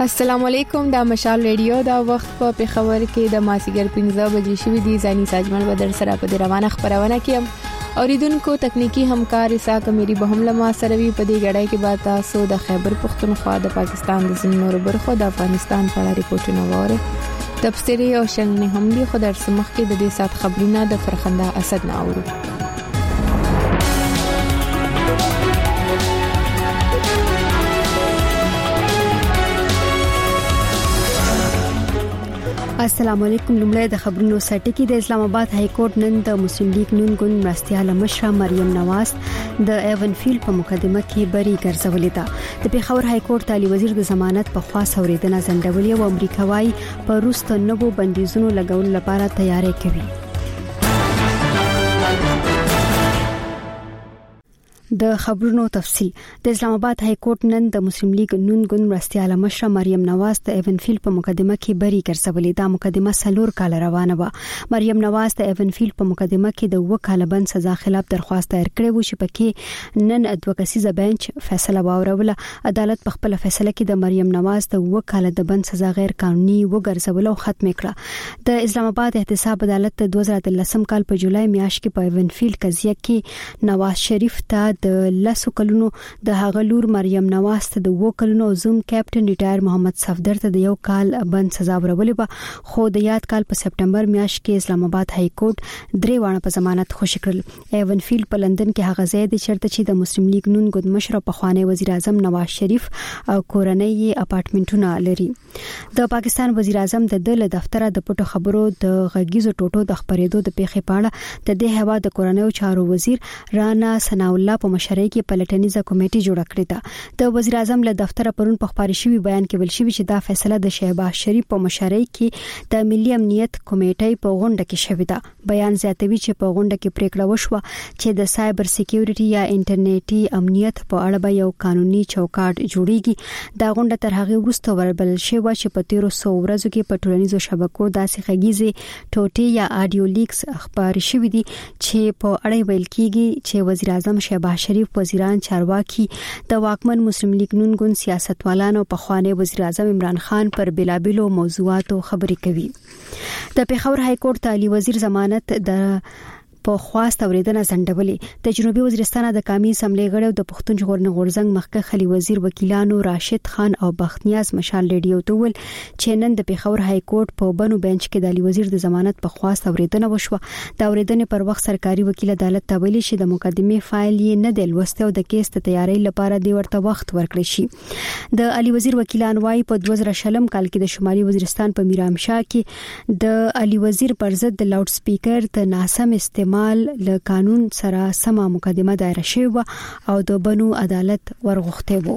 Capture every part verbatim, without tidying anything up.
السلام علیکم، دا مشال ریډیو دا وخت په پیښور کې د مازیګر پنځه بجې شوې دي. ځاني ساجمل بدر سره په روانه خبرونه کې اوریدونکو تکنیکی همکار اساق میری به هم لمه سروي په دې غړای کې با تاسو د خیبر پختونخوا د پاکستان د زمینور برخو د افغانستان په اړه ریپورتونه واره تفسیری او شننه هم دي. خو در سمخ کې د دې سات خبرونه د فرخنده اسد نه اورو. السلام علیکم. لمړی د خبرونو سرټکی. د اسلام آباد های کورټ نن د مسلم لیگ نون ګوند مرستیال مشره مریم نواز د ایون فیل په مقدمه کې بری ګرځولې ده. د پیښور های کورټ تعالی وزیر د ضمانت په خوا سوریدنه ځنډولې او امریکا وايي په روس ته نوو بندیزونو لګول لپاره تیاری کوي. د خبرونو تفصیل. د اسلام آباد های کورټ نن د مسلم لیگ نون ګوند مرستیال مشره مریم نواز د ایون فیل په مقدمه کې بری ګرځولې ده. مقدمه سلور کال روانه و. مریم نواز د ایون فیل په مقدمه کې د وو کال بند سزا خلاف درخواست دایر کړې و چې پکې نن ادوکسیزه بنچ فیصله واوروله. عدالت په خپل فیصله کې د مریم نواز د وو کال د بند سزا غیر قانوني وګرځول او ختم کړه. د اسلام آباد احتساب عدالت د دوه زره اتلسم کال په جولای میاشت کې په ایون فیل قضیه کې نواز شریف ته د لسو کلونو د هغه لور مریم نواز ته د وو کلونو زوم کیپټن ریټایر محمد صفدر ته د یو کال بند سزا ورولې و. خو د یاد کال په سپټمبر میاشت کې اسلام آباد های کورټ درې وانه په ضمانت خوشی کړل. ایون فیل په لندن کې هغه ځای دی چیرته چې د مسلم لیگ نون ګوند مشر په خوانی وزیر اعظم نواز شریف او کورنۍ اپارټمنټونه لري. د پاکستان وزیر اعظم د دل دفتر د پټو خبرو د غږیزو ټوټو د خبرېدو د پیښې پاړه د دې هوا د کورنۍ چارو وزیر رانا ثنا الله په مشرۍ کې پلټنیزه کمیټه جوړه کړې ده. د وزیر اعظم له دفتر پرون په خبري شوی بیان کې ویل شوی چې دا فیصله د شهباز شریف په مشرۍ کې د ملي امنیت کمیټې په غونډه کې شوې ده. بیان زیاتوي چې په غونډه کې پریکړه وشوه چې د سایبر سکیورټي یا انټرنیټي امنیت په اړه به یو قانوني چوکاټ جوړیږي. دا غونډه تر هغه وروسته وربل شوه چې په تیرو سو ورځو کې په ټولنیزو شبکو داسې غږیزې ټوټې یا آډیو لیکس خبري شوې دي چې په اړه ویل کېږي چې وزیر اعظم شهباز شریف وزیران چارواکي د واکمن مسلم لیگ نون ګوند سیاستوالانو په خوانی وزیر اعظم عمران خان پر بلابلو موضوعاتو خبرې کوي. د پیښور های کورټ تعالی وزیر ضمانت د په خواست اوریدنه ځنډولې. د جنوبي وزیرستان د قومي اسمبلی غړو د پښتون ژغورنې غورځنګ مخکښ خلی وزیر وکیلانو راشد خان او بختنیاز مشال ریډیو ته ول چې نن د پیښور های کورټ په بنو بنچ کې د علی وزیر د ضمانت په خواست اوریدنه وشوه. د اوریدنې پر وخت سرکاري وکیل عدالت ته ویلي چې د مقدمې فایل یې نه دی لوسته او د کیس د تیاری لپاره دی ورته وخت ورکړی شي. د علی وزیر وکیلان وايي په دوه زره شلم کال کې د شمالي وزیرستان په میرامشاه کې د علی وزیر پر ضد د لاوډ سپیکر د ناسم استعمال مال له قانون سره سمه مقدمه دایره شوه او د بنو عدالت ورغوښته وو.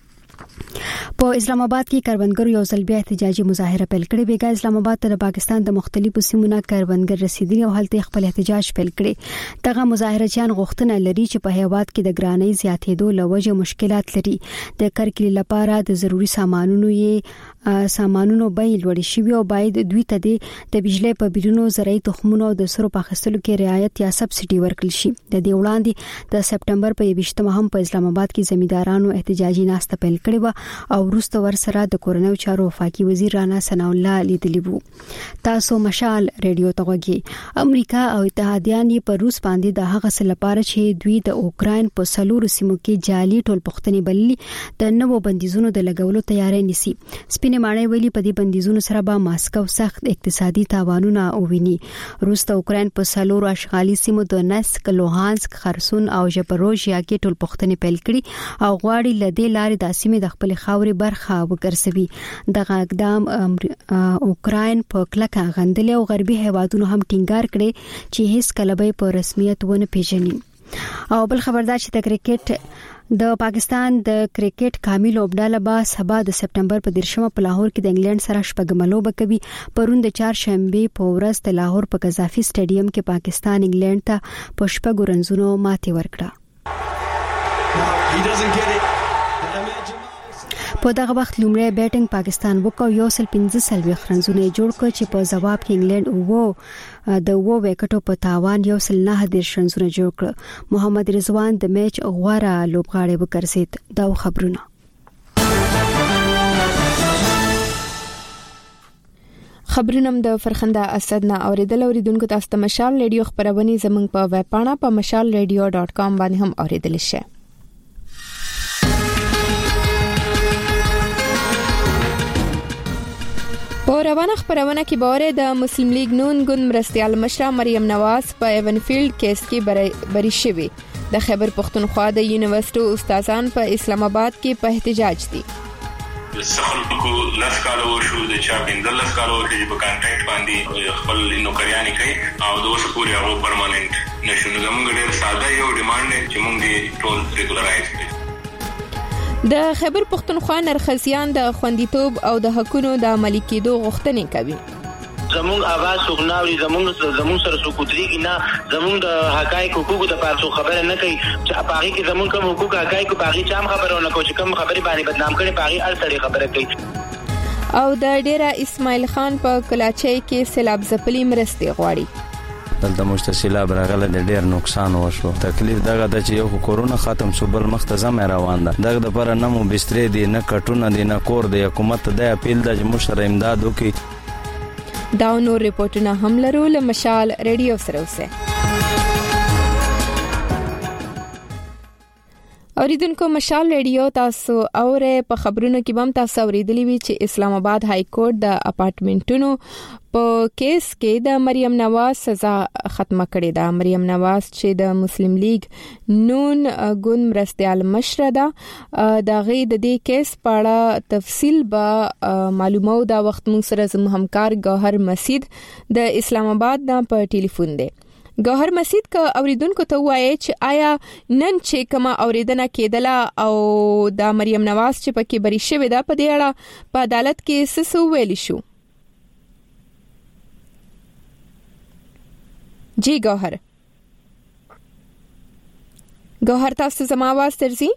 په اسلام آباد کې کروندګر یو ځل بیا احتجاجي مظاهره پیل کړې. بیګا اسلام آباد ته د پاکستان د مختلفو سیمو نه کروندګر رسیدلي او هلته خپل احتجاج پیل کړي. دغه مظاهرچیان غوښتنه لري چې په هیواد کې د ګرانۍ زیاتېدو لوجه مشکلات لري. د کرکلي لپاره د ضروري سامانونو یې سامانونو بیې لوړې شوي او باید دوی ته د بجلی په بیلونو زرعي تخمونو او د سرو په اخیستلو کې رعایت یا سبسډي ورکړل شي. د دې وړاندې د سپټمبر په یویشتمه هم په اسلام آباد کې زمیندارانو احتجاجي ناسته پیل کړې و او وروسته ورسره د کورنۍ چارو وفاقي وزیر رانا ثنا الله لیدلی وو. تاسو مشال ریډیو ته غږی. امریکا او اتحادیان یې په روس باندې د هغه څه لپاره چې دوی د اوکراین په سلورو سیمو کې جعلي ټول پښتني بللي د نوو بندیزونو د لګولو تیاری نیسي. سپینې ماڼۍ ویلي په دې بندیزونو سره به ماسکو سخت اقتصادي تاوانونه وویني. روس د اوکراین په سلورو اشغالي سیمو د نسک، لوهانسک، خرسون او ژپروژیا کې ټول پښتني پیل کړي او غواړي لدې لارې د سیمې د خپل خاوري برخه وګرځوي. دغه اقدام اوکراین په کلکه غندلې او غربي هیوادونو هم ټینګار کړي چې هیڅ کله به په رسمیت ونه پیژني. او بل خبردار چې د کرکټ د پاکستان د کرکټ کامل لوبډاله به سبا د سپټمبر په دیرشمه په لاهور کې د انګلند سره شپږم لوبه کوي. پرون د چهارشنبه په ورځ د لاهور په قذافي سټیډیم کې پاکستان انګلند ته په شپږ رنزونو ماتې ورکړه. په دغه وخت لومړی بیټینګ پاکستان وکړ، یو سل پنځه څلوېښت رنزونه جوړ کړ چې په ځواب کې انګلند وو د وو وکټو په تاوان یو سل نه دیرش رنزونه جوړ کړ. محمد رضوان د میچ غوره لوبغاړی وګرځید. دا خبرونه خبرونم د فرخنده اسد نه اوریدل اوریدونکو تاسو ته مشال ریډیو خبرونه زمنګ په ویب پاڼه په مشال ریډیو ډاٹ کام باندې هم اوریدل شي. په روانه خبرونه کې باره د مسلم لیگ نون ګوند مرستيال مشره مریم نواز په ایونفیلډ کیس کې بری شوی. د خیبر پختونخوا د یونیورسيټي استادان په اسلام آباد کې په احتجاج دي. خلکو لاس کالو شو د چا بندل لاس کالو کې په کانټیکټ باندې خپل نوکریانی کوي او د اوسه پورې هغه پرماننت نشو. نو موږ ډېر ساده یو ډیماند چې موږ دې ټول ریګولرایز کړو. د خیبر پختونخوا نرخزیان د خوندیتوب او د حقونو د عملي کېدو غوښتنې کوي. زمونږ आवाज وګناوري زمونږ زمونږ سره سکوتريږي نه زمونږ د حقایق حقوقو د پاره خبره نه کوي چې اپاغي کې زمونږ کوم حقوق حقایق په اړه چا خبرونه نه کوي چې کوم خبري باندې بدنام کړي پاغي اړتړي خبره کوي. او د ډیره اسماعیل خان په کلاچۍ کې سیلاب ځپلي مرستي غواړي. دلته مشتسیلا برغله د ډیر نقصان وشو. تکلیف دغه د چې یو کورونا ختم شو بل مختزم روان ده. دغه د پر نه مو بسترې دي نه کټونه دي نه کور دی. حکومت د اپیل د مشر امداد وکي. دا نور ریپورتونه هم لرو له مشال ریډیو سره اوسه. اوریدونکو مشال ریډیو تاسو اوره په خبرونو کې بم تاسو اوریدلی وی چې اسلام آباد های کورټ د اپارټمنټونو په کیس کې د مریم نواز سزا ختمه کړې ده. مریم نواز چې د مسلم لیگ نون ګوند مرستيال مشره ده د غي د دې کیس په اړه تفصیل به معلومو دا وخت مون سره زموږ همکار گوهر مسید د اسلام آباد نه په ټلیفون دی. گوهر مسید کا اوریدونکو ته وایي چې آیا نن چې کما اوریدنه کېدله او د مریم نواز چې پکې بری شوې ده په دې اړه په عدالت کې څه ویل شو؟ جی گوهر گوهر تاسو زما आवाज ترځي؟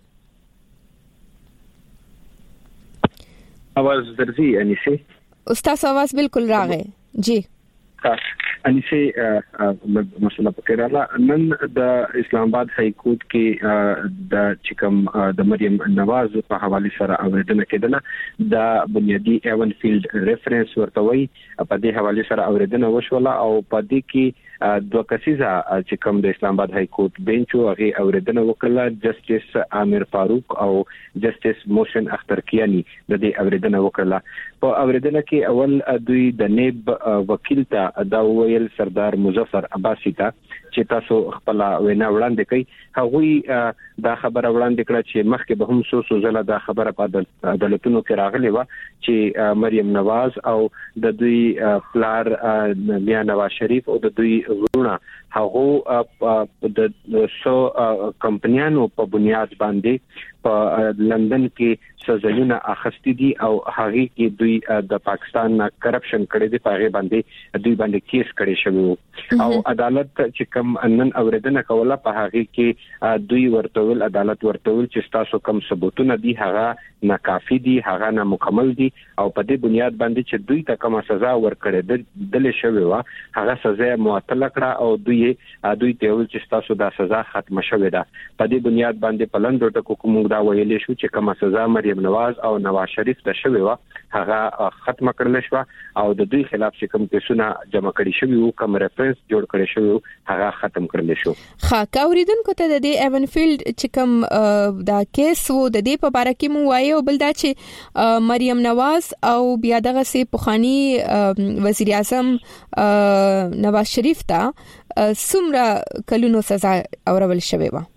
आवाज ترځي انیسه؟ استاد आवाज بالکل راغی. جی انیسه مسله پکراله نن د اسلام آباد های کورټ کې د چکم د مریم نواز په حواله سره اوریدنه کېدله. د بنیادی ایونفیلډ ریفرنس ورته وی په دې حواله سره اوریدنه وشوله او په دې کې دوه کسیزه چې کوم د اسلام آباد های کورټ بنچ هغه اوریدنه وکړه. جسټس عامر فاروق او جسټس موشن اخترکیانی د دې اوریدنه وکړه. په اوریدنه کې اول دوی د نیب وکیل ته دا ویل سردار مظفر عباسی ته چې تاسو خپل وینا وړاندې کړئ. هغوی دا خبره وړاندې کړه چې مخکې به هم سو سو زله دا خبره په عدالتونو کې راغلی و چې مریم نواز او د دوی پلار میا نواز شریف او د دوی ورونه هغه د سو کمپنیانو په بنیاد باندې په لندن کې سزاونه اخستې دي او هغه کې دوی د پاکستان نه کرپشن کړي دي. په هغه باندې دوی باندې کیس کړي شوی او عدالت چې کوم نن اوریدنه کوله په هغه کې دوی ورتول عدالت ورتول چې تاسو کوم ثبوتونه دي هغه ناکافي دي هغه نه مکمل دي او په دې بنیاد باندې چې دوی ته کومه سزا ورکړي دل شوی و هغه سزا معطل کړه او دوی دوی ته ویل چې تاسو دا سزا ختمه شوې ده. په دې بنیاد باندې پلند ټکو کوم دا ویلې شو چې کومه سزا مریم نواز او نواز شریف ته شوی و هغه ختمه کړل شو او د دوی خلاف چې کوم کیسونه جمع کړي شوی او کوم ریفرنس جوړ کړي شوی هغه ختم کړل شو. خا کاوریدونکو ته د دې ایونفیلډ چې کوم دا کیس وو د دې په اړه کې مو وایي او بل دا چې مریم نواز او بیا دغه سي پخوانی وزیر اعظم نواز شریف ته څومره کلونو سزا اورول شوی و؟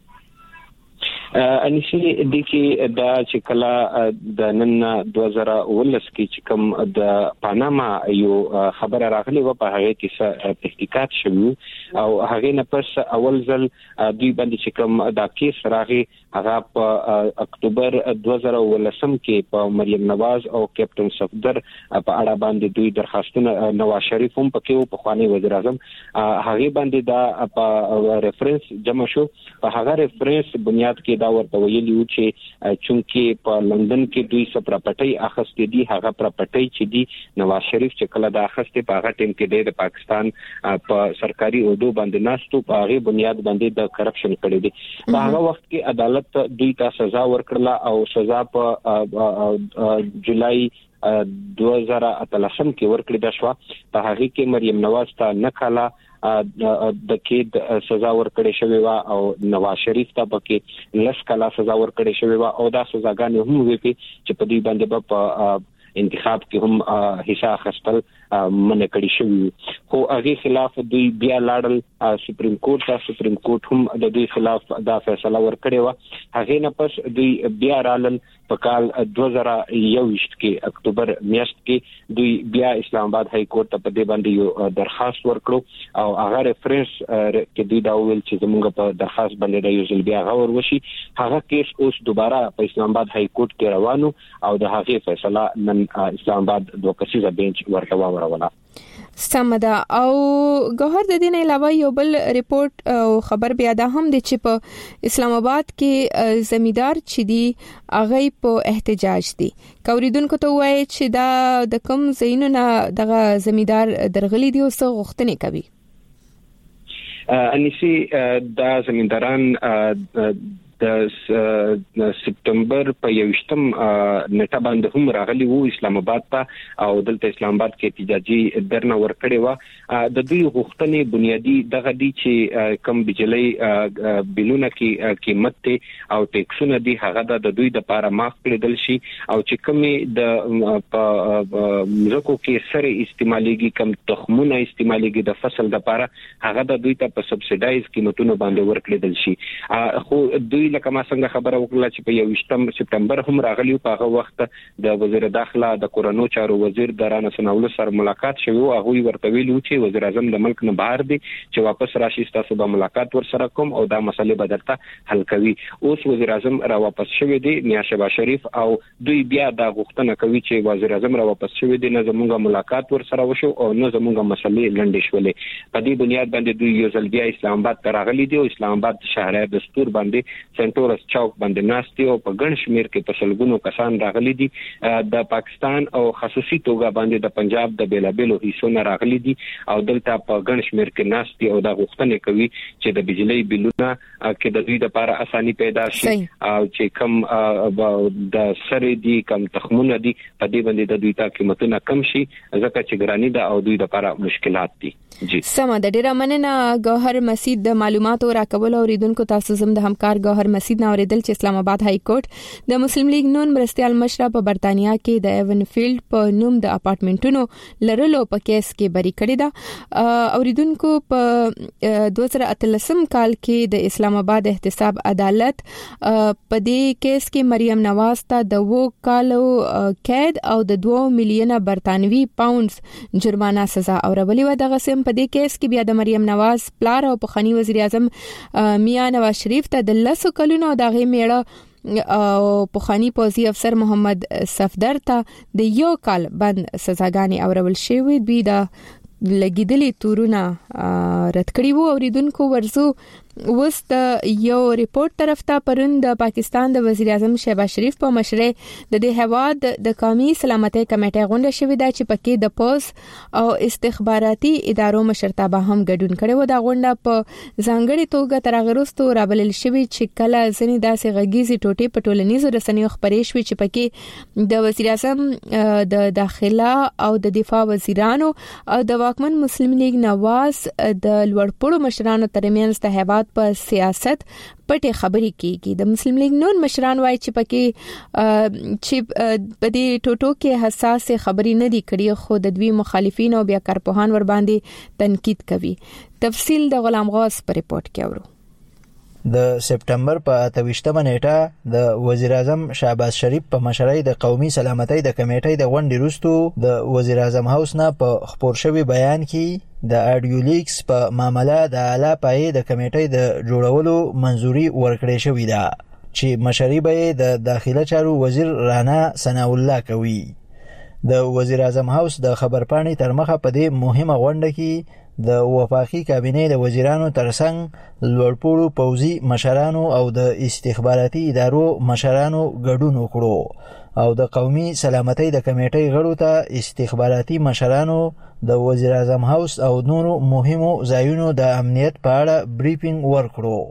انیسی د کې دا چې کلا د نن دوه زره ولس کې چې کوم د پاناما یو خبره راغلی و په هغه کې تحقیقات شوه او هغه نه پس اول ځل دوی باندې چې کوم دا کیس راغی هغه په اکتوبر دوه زره ولسم کې په مریم نواز او کیپټن صفدر په اړه باندې دوی درخواستونه نواز شریف هم پکې او په خواني وزیر اعظم هغه باندې دا په ریفرنس جمع شو. په هغه ریفرنس بنیاد کې دا ورته ویلی و چې چونکی په لندن کې دوی څه پراپرټي اخستې دي هغه پراپرټي چې دي نواز شریف چې کله دا اخستې په هغه ټیم کې د پاکستان په سرکاري عہدو باندې ناستو په هغه بنیاد باندې د کرپشن کړی دي. په هغه وخت کې عدالت دوی ته سزا ورکړه او سزا په جولای دوه زره اتلسم کې ورکړې د شو. په هغه کې مریم نواز ته نه کاله د کېد سزا ورکړې شوې و او نواز شریف ته پکې لس کاله سزا ورکړې شوې و او دا سزاګانې هم وې چې په دې باندې په انتخاب کې هم حصہ اخیستل منع کړی شوی. خو هغه خلاف دوی بیا لاړل سپریم کورټ ته. سپریم کورټ هم د دوی خلاف دا فیصله ورکړې و. هغه نه پس دوی بیا رالل په کال دوه زره یوویشت کې اکتوبر میاشت کې دوی بیا اسلام آباد های کورټ ته په دې باندې یو درخواست ورکړو او هغه ریفرنس کې دوی دا ویل چې زموږ په درخواست باندې د یو ځل بیا غور وشي. هغه کیس اوس دوباره په اسلام آباد های کورټ کې روانو او د هغه فیصله نن اسلام آباد دوه کسیزه بنچ ورته وروړه. سمدا او ګوهر د دې نه علاوه یو بل ریپورت او خبر بیا دا هم د چې په اسلام آباد کې زمیدار چې دی هغه په احتجاج دي. کوریدونکو ته وایي چې دا د کوم زینو نه دغه زمیدار درغلي دی او څه غوښتنې کوي. انیسی دا زمینداران د سپتمبر په یوشتم نیټه باندې هم راغلي وو اسلام آباد ته او دلته اسلام آباد کې احتجاجي درنه ورکړې و. د دوی غوښتنې بنیادی دغه دي چې کم بجلی بلونه کې قیمت او ټیکسونه دي هغه د دوی د لپاره معاف کړل شي او چې کمی د مزکو کې سره استعماليږي کم تخمونه استعماليږي د فصل لپاره هغه د دوی ته په سبسایډایز قیمتونو باندې ورکړل شي. خو دوی لکه ما څنګه خبره وکړه چې په یوشتم سپتمبر هم راغلی په هغه وخت د وزیر داخله د کورونو چارو وزیر درانه سناولو سره ملاقات شوی او هغه ورته ویلو چې وزیر اعظم د ملک نه بهر دی چې واپس راشي تاسو به ملاقات ور سره کوم او دا مسلې به درته حل کوي. اوس وزیر اعظم را واپس شوی دی میاں شهباز شریف او دوی بیا دا غوښتنه کوي چې وزیر اعظم را واپس شوی دی نه زموږه ملاقات ور سره وشو او نه زموږه مسلې لنډې شولې. په دې بنیاد باندې دوی یو ځل بیا اسلام آباد ته راغلي دي او اسلام آباد شهرهای دستور باندې سنټورس چوک باندې ناشتي او په ګڼ شمیر کې په سلګونو کسان راغلي دي. د پاکستان او خصوصي توګه باندې د پنجاب د بیلابلو حصو نه راغلي دي او دلته په ګڼ شمیر کې ناشتي او د غوښتنې کوي چې د بجلی بلونه کې د دوی لپاره اساني پیدا شي او چې کم د سره دي کم تخمونه دي په دې باندې د دوی ته قیمتونه کم شي ځکه چې ګرانی ده او دوی لپاره مشکلات دي. جی سم د ډیره مننه ګوهر مسید د معلوماتو راکول او ریدونکو تاسو زم د همکار ګوهر مسید نو ریدل چې اسلام آباد های کورټ د مسلم لیگ نون مرستيال مشره په برتانیا کې د ایون فیلډ په نوم د اپارټمنټونو لرلو په کیس کې بری کړی دا او ریدونکو په دوه زره اتلسم کال کې د اسلام آباد احتساب عدالت په دې کیس کې مریم نواز ته د وو کالو قید او د دوه میلیونه برتانوي پاونډز جرمانه سزا اورولې و. دغه سم په دې کیس کې بیا د مریم نواز پلار او پخوانی وزیر اعظم میاں نواز شریف ته د لسو کلونو دغه میړه او پخوانی پوزي افسر محمد صفدر ته د یو کال بند سزاګانی اورول شوی. دوی د لګیدلې تورونه رد کړی وو. اوریدونکو ورزو وست یو ریپورت طرف ته پرون د پاکستان د وزیر اعظم شهباز شریف په مشرۍ د دې هواد د قومي سلامتۍ کمیټې غونډه شوې ده چې پکې د پوز او استخباراتي ادارو مشرتابه هم ګډون کړي و. دا غونډه په ځانګړي توګه تر هغه وروسته رابلل شوې چې کله ځنې داسې غږیزي ټوټې په ټولنیزو رسنیو خبرې شوې چې پکې د وزیر اعظم د داخله او د دفاع وزیرانو او د واکمن مسلم لیگ نواز د لوړپوړو مشرانو ترمنځ د هواد په سیاست پټه خبري کیږي. د مسلم لیگ نون مشران وایي چې پکې چې په دې ټوټو کې حساس خبري نه دي کړي خو د دوی مخالفین او بیا کارپوهان ور باندې تنقید کوي. تفصیل د غلام غوث په ریپورت کې اورو. د سپټمبر په اتویشتمه نیټه د وزیر اعظم شهباز شریف په مشرۍ د قومي سلامتۍ د کمیټې د غونډې وروسته د وزیر اعظم هاوس نه په خبر شوی بیان کې د اډیو لیکس په معاملې د اعلی پای د کمیټې د جوړولو منځوري ورکړې شوې ده چې مشري به د داخله چارو وزیر رانا ثنا الله کوي. د وزیر اعظم هاوس د خبرپاڼې تر مخه په دې مهمه غونډه کې د وفاقي کابینې د وزیرانو ترڅنګ لوړپوړو پوځي مشرانو او د استخباراتي ادارو مشرانو ګډون وکړو او د قومي سلامتۍ د کمیټې غړو ته استخباراتي مشرانو د وزیر اعظم هاوس او نورو مهمو ځایونو د امنیت په اړه بریفینګ ورکړو.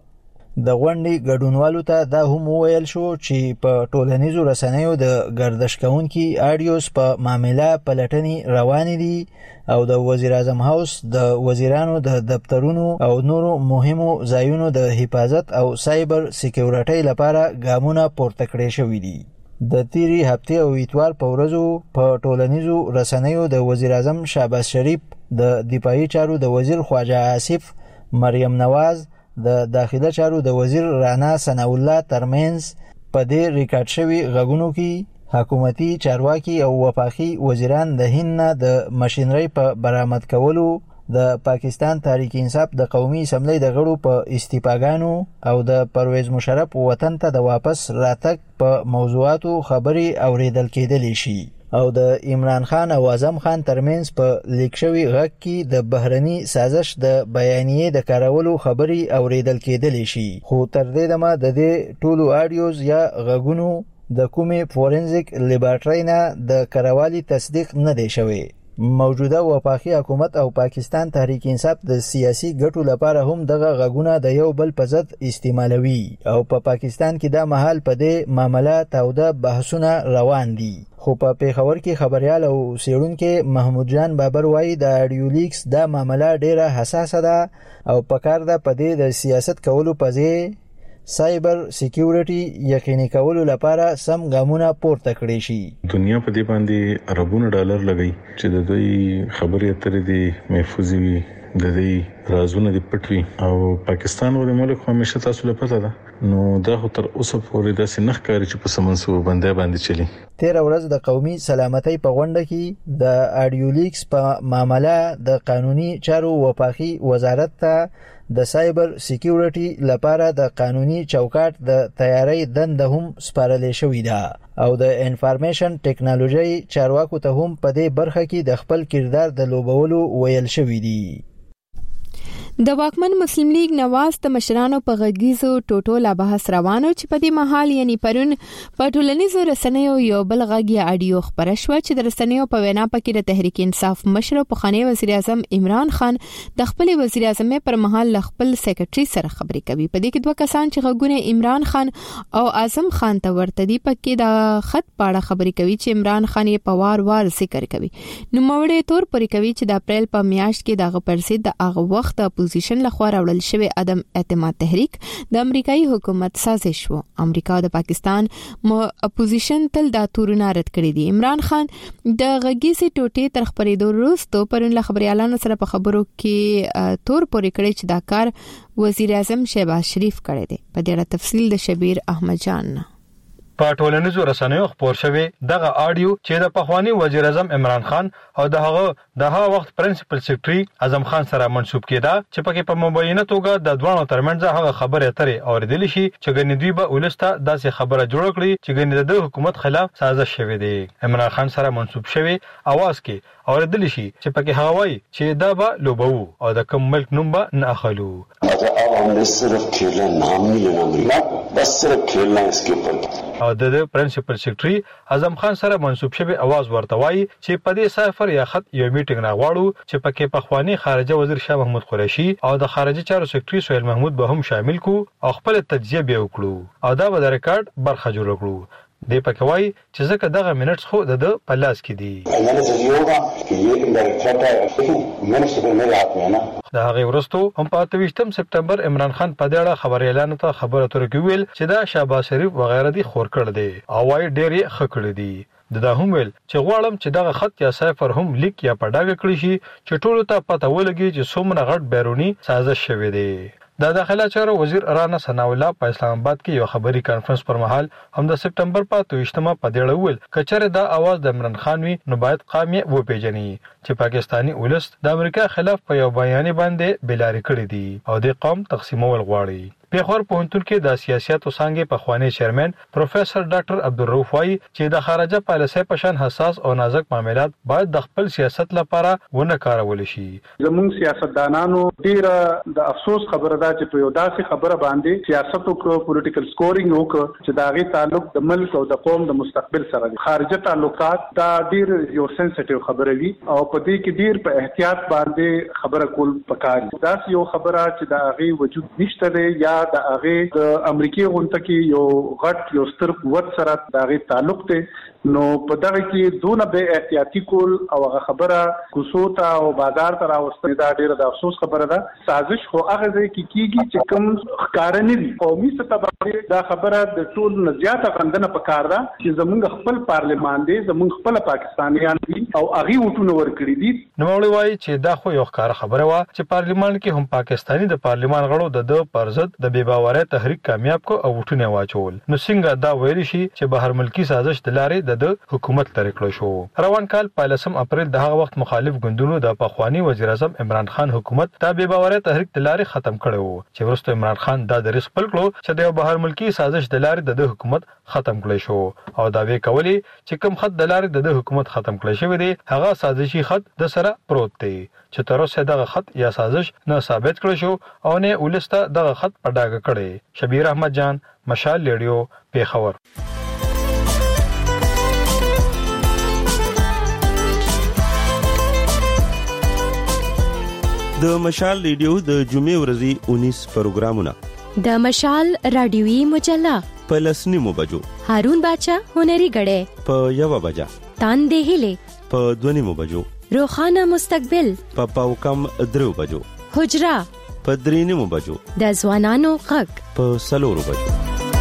د غونډې ګډونوالو ته دا هم وویل شو چې په ټولنیزو رسنیو د گردش کوونکي اډیوز په معاملې پلټنې روانې دي او د وزیر اعظم هاوس د وزیرانو د دفترونو او نورو مهمو ځایونو د حفاظت او سایبر سکیورټۍ لپاره ګامونه پورته کړي شوي دي. د تیری هفته او اتوار په ورځو په ټولنیزو رسنیو د وزیر اعظم شهباز شریف د دفاعي چارو د وزیر خواجه آصف، مریم نواز د داخله چارو د وزیر رانا ثناء الله ترمنځ په دې ریکارډ شوي غږونو کې حکومتي چارواکي او وفاقي وزیران د هند نه د ماشینري په برآمد کولو، د پاکستان تحریک انصاف د قومي اسمبلی د غړو په استعفاګانو او د پرویز مشرف وطن ته د واپس راتګ په موضوعاتو خبري اوریدل کېدلی شي او د عمران خان او اعظم خان ترمنځ په لیک شوي غږ کې د بهرني سازش د بیانیې د کارولو خبري اوریدل کېدلی شي. خو تر دې دمه د دې ټولو اډیوز یا غږونو د کومې فورنزیک لیبارټرۍ نه د کاروالي تصدیق نه دی شوی. موجوده وفاقي حکومت او پاکستان تحریک انصاف د سیاسي ګټو لپاره هم دغه غږونه د یو بل په ضد استعمالوي او په پا پاکستان کې دا مهال په دې معاملې تاوده بحثونه روان دي. خو په پیښور کې خبريال او سیړونکو محمود جان بابر وایي د اډیو لیکس دا معاملې ډیره حساسه ده او په کار ده په دې د سیاست کولو په ځای سایبر سکیورټي یقیني کولو لپاره سم ګامونه پورته کړی شي. دنیا په دې باندې اربونو ډالر لګي چې د دوی خبرې اترې دي محفوظ وي، د دې رازونه دي پټوي او پاکستان ولې ملک همیشه تاسو له پته ده نو دا خو تر اوسه پورې داسې نه ښکاري چې په سمنسو باندې باندې چلی. تیر ورځ د قومي سلامتۍ په غونډه کې د اډیو لیکس په معاملې د قانوني چارو وفاقي وزارت ته د سایبر سکیورټي لپاره د قانوني چوکاټ د تیاری دنده هم سپارلې شوې ده او د انفارمیشن ټیکنالوژي چارواکو ته هم په دې برخه کې د خپل کردار د لوبولو ویل شوې دي. د واکمن مسلم لیگ نواز د مشرانو په غږیزو ټوټو لا بحث روانو چې په دې مهال یعنی پرون په ټولنیزو رسنیو یو بل غږی اډیو خبره شو چې د رسنیو په وینا پکې د تحریک انصاف مشر په خاني وزیر اعظم عمران خان د خپل وزیر اعظم پر مهال خپل سیکریټري سره خبرې کوي. په دې کې دوه کسان چې غږونه عمران خان او اعظم خان ته ورته دي پکې د خط پاړه خبرې کوي چې عمران خان یې په وار وار ذکر کوي. نو موړې تور پرې کوي چې د اپریل په میاشت کې دغه پرسید د هغه وخت اپوزیشن لخوا راوړل شوی عدم اعتماد تحریک د امریکایي حکومت سازش وو. امریکا او د پاکستان مو اپوزیشن تل دا تورونه رد کړی دي. عمران خان د غږیزي ټوټې تر خبرېدو وروسته پرون له خبريالانو سره په خبرو کې تور پورې کړی چې دا کار وزیر اعظم شهباز شریف کړی دی. په دې اړه تفصیل د شبیر احمد جان په ټولنیزو رسنیو خبر شوی دغه اډیو چې د پخوانی وزیر اعظم عمران خان او دغه دغه وخت پرنسپل سیکریټري اعظم خان سره منسوب کېده چې پکې په مبینه توګه د دوه ترمنځ هغه خبره اترې اوریدل شي چې ګنې دوی به ولسته داسې خبره جوړ کړي چې ګنې د حکومت خلاف سازش شوی دی. عمران خان سره منسوب شوی اواز کې اوریدل شي چې پکې هغه وایي چې دا به لوبو او د کوم ملک نوم به نه اخلو. हमने सिर्फ खेलना नाम नहीं लेना मिला बस सिर्फ खेलना इसके ऊपर او د پرنسپل سیکریټري اعظم خان سره منسوب شوی اواز ورته وایي چې په دې سفر یا خط یو میټینګ راغواړو چې پکې پخوانی خارجه وزیر شاه محمود قریشي او د خارجه چارو سیکریټري سهیل محمود به هم شامل کو او خپل تجزیه به وکړو او دا به د ریکارډ برخه جوړ کړو. د پکوي چې ځکه دغه منټس خو د په لاس کې دي. د هغه ورستو هم په اتویشتم سپتمبر عمران خان په دې اړه خبري اعلان ته خبره تر کویل چې دا شهباز شریف وغیرہ دي خور کړ دي او وايي ډېری خکړ دي. د دا هم ویل چې غواړم چې دغه خط یا سفر هم لیک یا پډاګه کړی شي چې ټولو ته پته ولګي چې څومره غټ بیرونی سازش شوی دی. د داخله چارو وزیر رانا ثناء الله په اسلام آباد کې یو خبري کانفرنس پر مهال هم د سپتمبر په اتویشتمه په دې اړه ویل کچره دا आवाज د عمران خان وی نو باید قامي و پیژني چې پاکستانی ولست د امریکا خلاف په یو بیان باندې بلاري کړی دي او د قوم تقسیمول غواړي. پیښور پوهنتون کې د سیاستو څنګه په خوانی چیرمن پروفیسور ډاکټر عبدالرؤف وايي چې د خارجه پالیسۍ په شان حساس او نازک معاملات باید د خپل سیاست لپاره ونه کارول شي. زموږ سیاستدانانو ډیر د افسوس خبره ده چې په یو داسې خبره باندې سیاست او پولیټیکل سکورینګ وکړي چې داغي تعلق د ملک او د قوم د مستقبل سره دي. خارجه تعلقات دا ډیر یو سنسټیو خبره وي او په دې کې ډیر په احتیاط باندې خبره کول پکار دي. دا یو خبره چې داغي وجود نشته دی یا د هغه د امریکای غونټه کې یو غټ یو ستر قوت سره د هغه تعلق ته نو په دغه کې دونه به احتیاطي کول او هغه خبره کوسوتا او بازار ته راوستل دا ډیره د افسوس خبره ده. سازش خو هغه ځای کې کیږي چې کوم ښکار نه دي. قومي سطح باندې دا خبره د ټول نه زیاته غندنه پکار ده چې زمونږ خپل پارلمان دی، زمونږ خپل پاکستانیان دي او هغه وټونه ورکړي دي. نو وایي چې دا خو یو ښکار خبره و چې پارلمان کې هم پاکستاني د پارلمان غړو د د پرزد د بے باورۍ تحریک کامیاب کو او وټونه واچول. نو څنګه دا ویل شي چې بهر ملکی سازش د لارې د حکومت لري کړو شو. روان کال پایلسم اپریل د هغه وخت مخالف ګوندونو د پخوانی وزیر اعظم عمران خان حکومت د بے باورۍ تحریک د لارې ختم کړو چې ورسته عمران خان دا د ریس خپل کړو چې د بهر ملکی سازش د لارې د حکومت ختم کړی شو او دا وی کولی چې کوم خط د لارې د حکومت ختم کړی شوی دی هغه سازشي خط د سره پروت دی چې تر اوسه دغه خط یا سازش نه ثابت کړی شو او نه ولسته دغه خط په ډاګه کړی. شبیر احمد جان، مشال ریډیو، پیښور. د مشال ریډیو د جمعې ورځې انیس پروګرامونه، د مشال رادیوي مجله په لسنیمو بجو، هارون باچا هنري غړې په یو بجا، تاندې هلي په دونیمو بجو، روخانه مستقبل په پاوکم درو بجو، حجرا په درینیمو بجو، د ځوانانو غږ په سلورو بجو.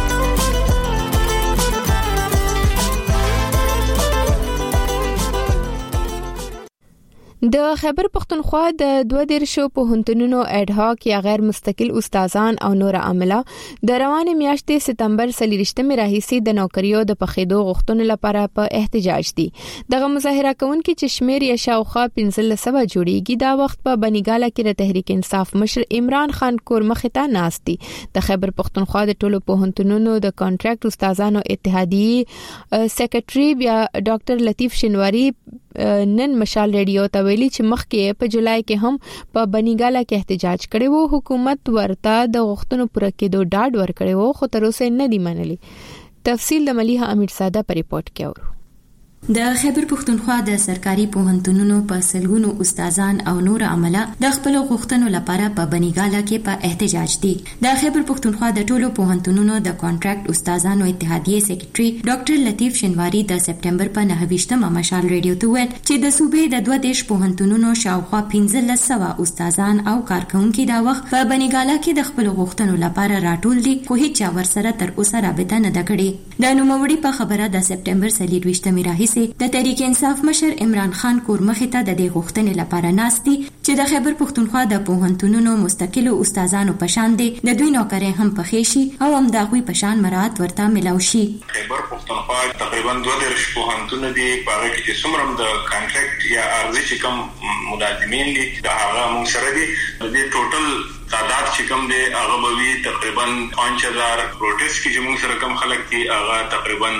د خیبر پختونخوا د دوه دیرشو پوهنتونونو اډ هاک یا غیر مستقل استادان او نور عامله د روانې میاشتې سپتمبر سلیریشتمه راهیسي د نوکریو د پخېدو غوښتنو لپاره په احتجاج دي. دغه مظاهره کوونکي چې شمیر یې شاوخوا پنځلس سوه جوړیږي دا وخت په بنیګاله کې د تحریک انصاف مشر عمران خان کور مخته ناست دي. د خیبر پختونخوا د ټولو پوهنتونونو د کانټریکټ استادانو اتحادیې سیکریټري بیا ډاکټر لطیف شنواری نن مشال ریډیو ته ویلي چې مخکې په جولای کې هم په بنیګاله کې احتجاج کړي وو. حکومت ورته د غوښتنو پوره کېدو ډاډ ورکړي وو خو تر اوسه نه دی منلي. تفصیل د ملیحه امیر ساده په ریپورت کې اورو. د خیبر پختونخوا د سرکاري پوهنتونونو په سلګونو استادان او نور عمله د خپل غوښتنو لپاره په بنیګاله کې په احتجاج دي. د خیبر پختونخوا د ټولو پوهنتونونو د کانټریکټ استادانو اتحادیې سیکریټري ډاکټر لطیف شنواری د سپتمبر په نهه ویشتمه مشال ریډیو ته ویل چې د صوبې د دوه دیش پوهنتونونو شاوخوا پنځلس سوه استادان او کارکونکي دا وخت په بنیګاله کې د خپل غوښتنو لپاره راټول دي خو هیڅ ورسره تر اوسه رابطه نه ده کړې. د نوموړي په خبره د سپتمبر څلرویشتمه راهیسي د تحریک انصاف مشر عمران خان کور مخته د دې غوښتنې لپاره ناستي چې د خیبر پختونخوا د پوهنتونونو مستقلو استادانو په شان دي د دوی نوکرۍ هم پخې شي او هم د هغوی په شان مراعات ورته ملاو شي. خیبر پختونخوا تقریبا دوه دیرش پوهنتون دي په هغه کې چې څومره د کانټریکټ یا عرضي چې کوم ملازمین دي د هغه موږ سره دي د ټوټل تعداد چې کوم دی هغه به وي تقریبا پنځه هزار پروټیست کې چې موږ سره کم خلک دي هغه تقریبا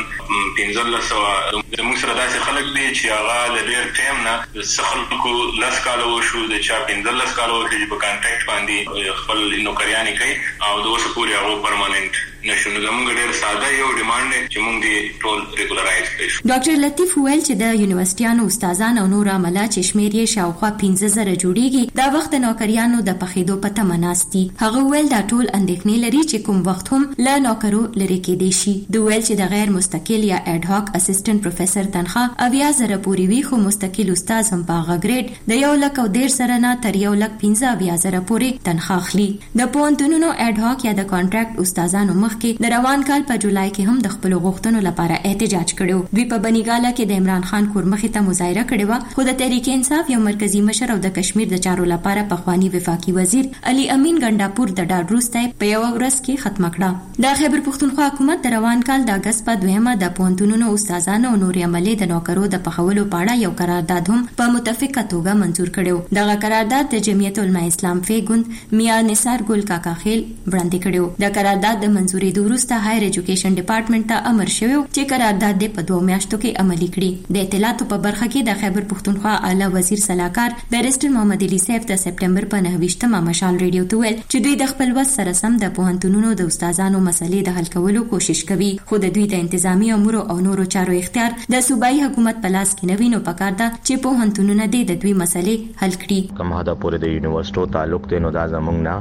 پنځلس سوه موږ سره داسې خلک دي چې هغه د ډېر ټایم نه څه خلکو لس کاله وشو د چا پنځلس کاله وشو چې په کانټریکټ باندې خپل نوکریانې کوي او د اوسه پورې هغه پرماننټ نشو. نو زموږ ډېر ساده یو ډیمانډ دی چې موږ دې ټول ریګولرایز کړو. ډاکټر لطیف ویل چې د یونیورسيټیانو استادان او نور عمله چې شمیر یې شاوخوا پنځه زره جوړیږي دا وخت نوکریانو د پخېدو په تمه ناستي. هغه ویل دا ټول اندېښنې لري چې کوم وخت هم له نوکرو لري کېدی شي. د ویل چې د غیر مستقل یا اډ هاک اسسټنټ پروفیسور تنخواه اویا زره پورې وي خو مستقل استاد هم په هغه ګریډ د یو لک او ډېر سره نه تر یو لک پنځه اویا زره پورې تنخواه اخلي. د پوهنتونونو اډ هاک یا د کانټریکټ استادانو مخکې د روان کال په جولای کې هم د خپل غوښتنو لپاره احتجاج کړو. دوی په بنیګاله کې د عمران خان کور مخې ته مظاهره کړې وه خو د تحریک انصاف یو مرکزی مشر او د کشمیر د چارو لپاره پخوانی وفاقي وزیر علي امین ګنډاپور د ډاډ وروسته په یو ورځ کې ختم کړه. د خیبر پختونخوا حکومت د روان کال د اگست په دویمه د پوهنتونونو استادانو او نورې عملې د نوکرو د پخولو په اړه یو قرارداد هم په متفقه توګه منزور کړو. دغه قرارداد د جمعیت العلماء اسلام فی ګوند میا نثار ګل کاکا خیل وړاندې کړو. د قرارداد د منزوري وروسته هایر ایجوکیشن ډپارټمنټ ته امر شوی چې قرارداد د په دوه میاشتو کې عملي کړي. د اطلاعاتو په برخه کې د خیبر پختونخوا اعلی وزیر صلاحکار بیرسټر محمد علي صاحب د سپتمبر په نهه ویشتمه مشال ریډیو ته ویل چې دوی د خپل وس سره سم د پوهنتونونو د استادانو مسلې د حل کولو کوشش کوي خو د دوی د انتظامی امور او نورو چارو اختیار د صوبایي حکومت په لاس کې نه وي. نو پکار ده چې پوهنتونونه د دوی مسلې حل کړي. کومه دا پورې د یونیورسيټو تعلق دی نو دا زمونږ نه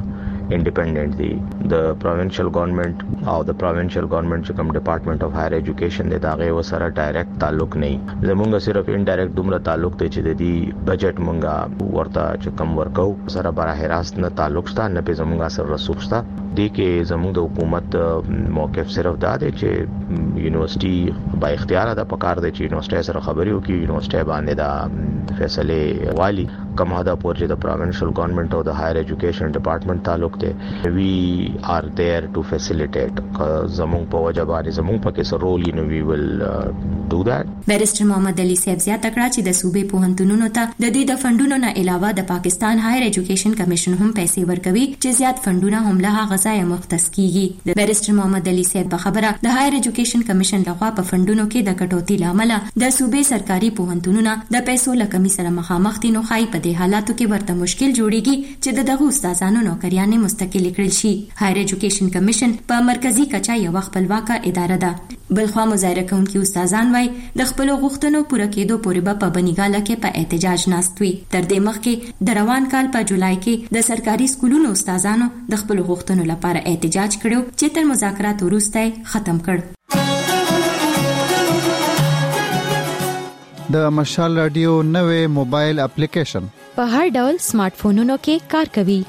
انډیپندنت دي. د پروینشل ګورنمنت او د پروینشل ګورنمنت چې کوم ډپارټمنټ اف هایر ایجوکیشن دی داغه وسره ډایرکټ تعلق نه. زمونږ صرف انډایرکټ دومره تعلق دی چې د دې بجټ مونږه ورته چې کم ورکو سره براه راست نه تعلق شته نه په زمونږ سره رسوب شته. دی کې زموږ د حکومت موقف صرف دا دی چې یونیورسيټي با اختیار ده پکار دی چې یونیورسيټي سره خبري وکړي، یونیورسيټي باندې دا فیصله والی کوم هدا پورې د پروینشل ګورنمنت او د هایر ایجوکیشن ډپارټمنٹ تعلق دی. وی آر دیر ټو فیسیلیټیټ زموږ په وجه باندې زموږ پکې سره رول یو وی ویل ډو دیٹ. بیرسټر محمد علي صاحب زیاته کړه چې د صوبې پوهنتونونو ته د دې د فندونو نه علاوه د پاکستان هایر ایجوکیشن کمیشن هم پیسې ورکوي چې زیات فندونه هم له غذای مختص کیږي. د بیرسټر محمد علي صاحب په خبره د هایر ایجوکیشن کمیشن لخوا په فندونو کې د کټوتی لامل د صوبې سرکاري پوهنتونونو د پیسو لکمي سره مخامخ دي. نو خای په دې حالاتو کې ورته مشکل جوړیږي چې د دغه استادانو نوکریانې مستقل کړل شي. هایر ایجوکیشن کمیشن په مرکزی کچا یو خپلواکه اداره ده. بلخوا مظاهره کوونکي استادان وای د خپل غوښتنو پوره کېدو پورې به په بنګاله کې په احتجاج ناست وي. تر دې مخکې د روان کال په جولای کې د سرکاري سکولونو استادانو د خپل غوښتنو لپاره احتجاج کړو چې تر مذاکرات وروسته ختم کړ. د مشال رادیو نوې موبایل اپلیکیشن په هر ډول سمارټ فونونو کې کار کوي.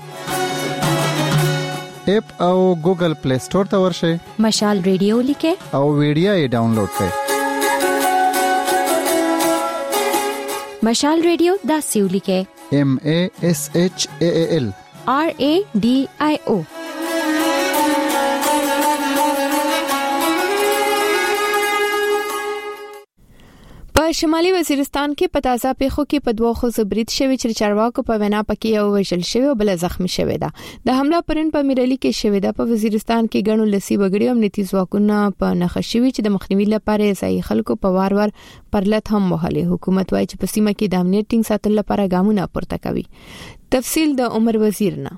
اپ او ګوګل پلی سٹور ته ورشئ، مشال ریډیو لیکه او ویډیو یې ډاونلوډ کړئ. مشال ریډیو دا سیو لیکه ایم ا اس ایچ ا ال آر ا ډی آی او. په شمالي وزیرستان کې په تازه پیښو کې په دوه خو زبرید شوی چې چارواکو په وینا پکې یو وژل شوی او بل زخمی شوی ده. د حمله پرن په میرالي کې شوی ده. په وزیرستان کې ګڼو لسی وګړي امنیتي ځواکونه په نخښوي چې د مخنیوي لپاره ځای خلکو په وار وار پرلط هم وهلي. حکومت وايي چې په سیمه کې د امنیت ټینګ ساتل لپاره ګامونه پورته کوي. تفصیل د عمر وزیر نه.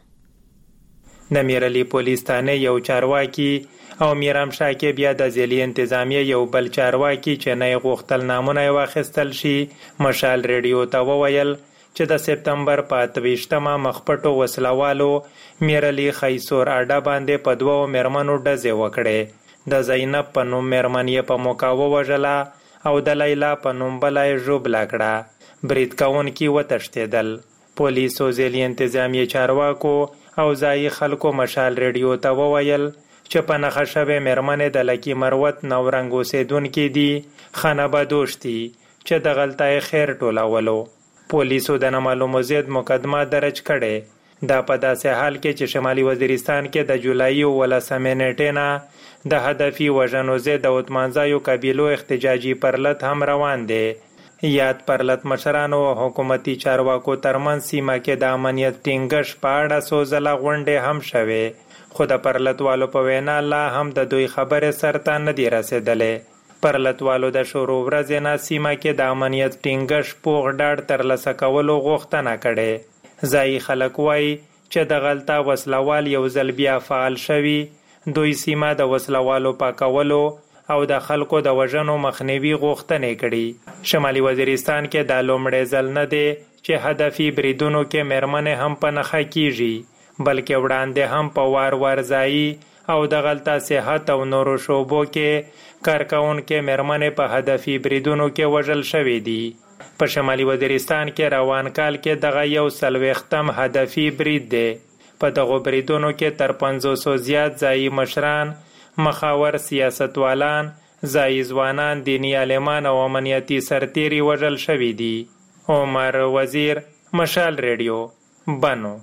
د میرالي پولیس تانه یو چارواکي او میرام شاه کې بیا د ځلي انتظامیه یو بل چارواکي چې نه غوښتل نامونه واخیستل شي مشال ریډیو ته وویل چې د سپتمبر په اتویشتمه مخپټو وسلوالو میرالي خیسور اډا باندې په دوو مرمنو ډزې وکړې. د زینب په نوم مرمن یې په موقع ووژله او د لیلا په نوم بلای ژوبله کړه. برید کوونکي وتښتېدل. پولیسو ځلي انتظامیه چارواکو او ځایي خلکو مشال ریډیو ته وویل چې په نخښه شوې مېرمنې د لکي مروت نورنګ اوسېدونکي دي، خانه‌بدوش دي چې د غلطۍ خیر ټولولو. پولیسو د نامعلومو ضد مقدمه درج کړې. دا په داسې حال کې چې شمالي وزیرستان کې د جولای ولسمې نیټې نه د هدفي وژنو ضد د اتمانځایو قبیلو احتجاجي پرلط هم روان دی. یاد پرلط مشرانو او حکومتي چارواکو ترمنځ سیمه کې د امنیت ټینګښت په اړه څو ځله غونډې هم شوې، خو د پرلطوالو په وینا لا هم د دوی خبرې سرته نه دي رسېدلې. پرلطوالو د شروع ورځې نه سیمه کې د امنیت ټینګښت پوخ ډاډ ترلاسه کولو غوښتنه کړې. ځایي خلک وایي چې د غلطه وسلوال یو ځل بیا فعال شوي. دوی سیمه د وسلوالو پاکولو او د خلکو د وژنو مخنیوي غوښتنې کړي. شمالي وزیرستان کې دا لومړی ځل نه دی چې هدفي بریدونو کې مېرمنې هم په نښه کیږي، بلکې وړاندې هم په وار وار ځایي او د غلطه صحت او نورو شعبو کې کارکوونکې مېرمنې په هدفي بریدونو کې وژل شوې دي. په شمالي وزیرستان کې روان کال کې دغه یو څلوېښتم هدفي برید دی. په دغو بریدونو کې تر پنځوسو زیات ځایي مشران، مخاور سیاستوالان، ځایي ځوانان، دیني عالمان او امنیتي سرتیري وژل شوي دي. عمر وزیر، مشال ریډیو، بنو.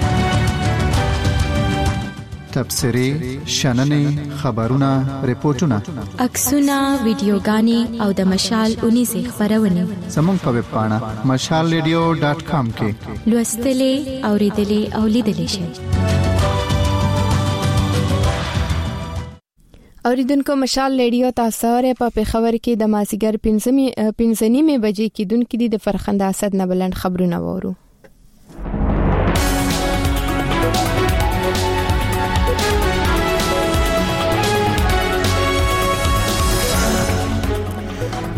تبصری، شننې، خبرونه، ریپورتونه، عکسونه، ویډیوګانې او د مشال اونیزه خبرونه زموږ په ویب پاڼه مشال ریډیو ډاټ کام کې لوستلې، اوریدلې او لیدلې شئ. اوریدونکو مشال ریډیو تاسو سره په پیښور کې د مازیګر پنځه نیمه بجې کې دونکو دي د فرخنده اسد نه بلند خبرونه وورو.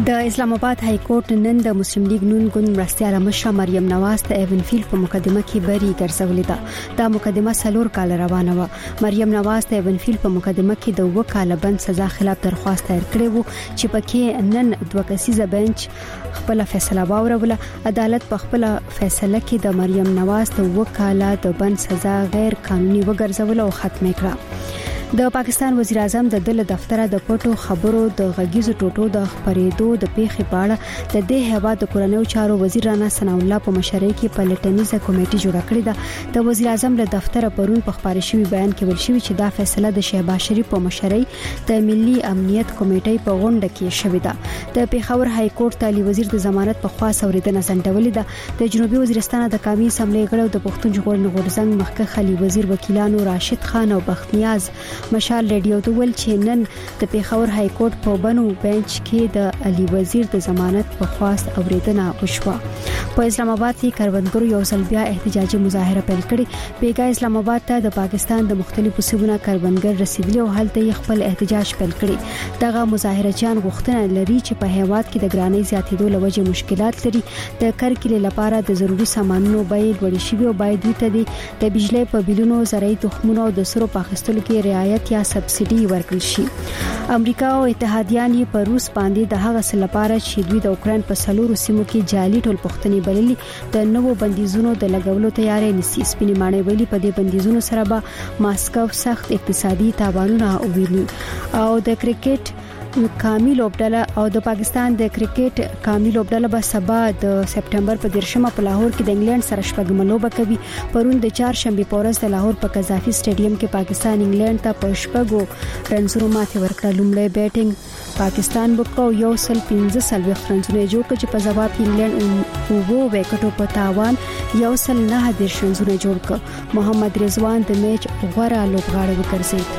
د اسلام آباد های کورټ نن د مسلم لیگ نون ګوند مرستیال مشره مریم نواز ته ایون فیل په مقدمه کې بری ګرځولې ده. دا مقدمه سلور کال روانه و. مریم نواز ته ایون فیل په مقدمه کې د وو کال بند سزا خلاف درخواست دایر کړې وو چې پکې نن دوه کسیزه بنچ خپل فیصله واوروله. عدالت په خپل فیصله کې د مریم نواز ته وو کال د بند سزا غیر قانوني وګرځول او ختم کړه. د پاکستان وزیر اعظم د دله دفتر د پټو خبرو د غږیزو ټوټو د خبرېدو د پیښې په اړه د دې هیواد د کورنیو چارو وزیر رانا ثنا الله په مشرۍ کې پلټنیزه کمیټه جوړه کړې ده. د وزیر اعظم له دفتر پرون په خبري شوی بیان کې ویل شوی چې دا فیصله د شهباز شریف په مشرۍ د ملي امنیت کمیټې په غونډه کې شوې ده. د پیښور های کورټ تعالی وزیر د ضمانت په خوا سوریدنه سنټولې ده. د جنوبي وزیرستان د قومي اسمبلی غړو د پښتون ژغورنې غورځنګ مخکښ خلی وزیر وکیلانو راشد خان او بختنیاز مشال ریډیو ته ول چې نن د پیښور های کورټ په بنو بنچ کې د علي وزیر د ضمانت په خواست اوریدنه وشوه. په اسلام آباد کې کروندګرو یو ځل بیا احتجاجي مظاهره پیل کړې. بیګا اسلام آباد ته د پاکستان د مختلفو سیمونو کروندګر رسیدلي او هلته خپل احتجاج پیل کړي. دغه مظاهرچیان غوښتنه لري چې په هیواد کې د ګرانۍ زیاتېدو لوجه مشکلات لري. د کرکلې لپاره د ضروري سامانونو بیې لوړې شوي او باید دوی ته د بجلی په بیلونو زرعي تخمونو او د سرو په اخیستلو کې رعایت یا سبسيډي ورکړل شي. امریکا او اتحادیان یې په روس باندې د هغه څه لپاره چې دوی د اوکرين په سلورو سیمو کې جعلي ټولپوښتنې بللي د نوو بندیزونو د لګولو تیاری نسی. سپینې ماڼۍ ویلي په دې بندیزونو سره به ماسکو سخت اقتصادي تاوانونه وویني. او د کرکټ قومي لوبډله او د پاکستان د کرکټ قومي لوبډله به سبا د سپټمبر په دیرشمه په لاهور کې د انګلند سره شپږم لوبه کوي. پرون د چهارشنبه په ورځ د لاهور په قذافي سټیډیم کې پاکستان انګلند ته په شپږو رنزونو ماتې ورکړه. لومړی بیټینګ پاکستان وکړو یو سل پنځه سلويخت رنزونه جوړ کړ چې په جواب انګلند وو وکټو په تاوان یو سل نه دیرش رنزونه جوړ کړ. محمد رضوان د میچ غوړه لوبغاړی وګرځید.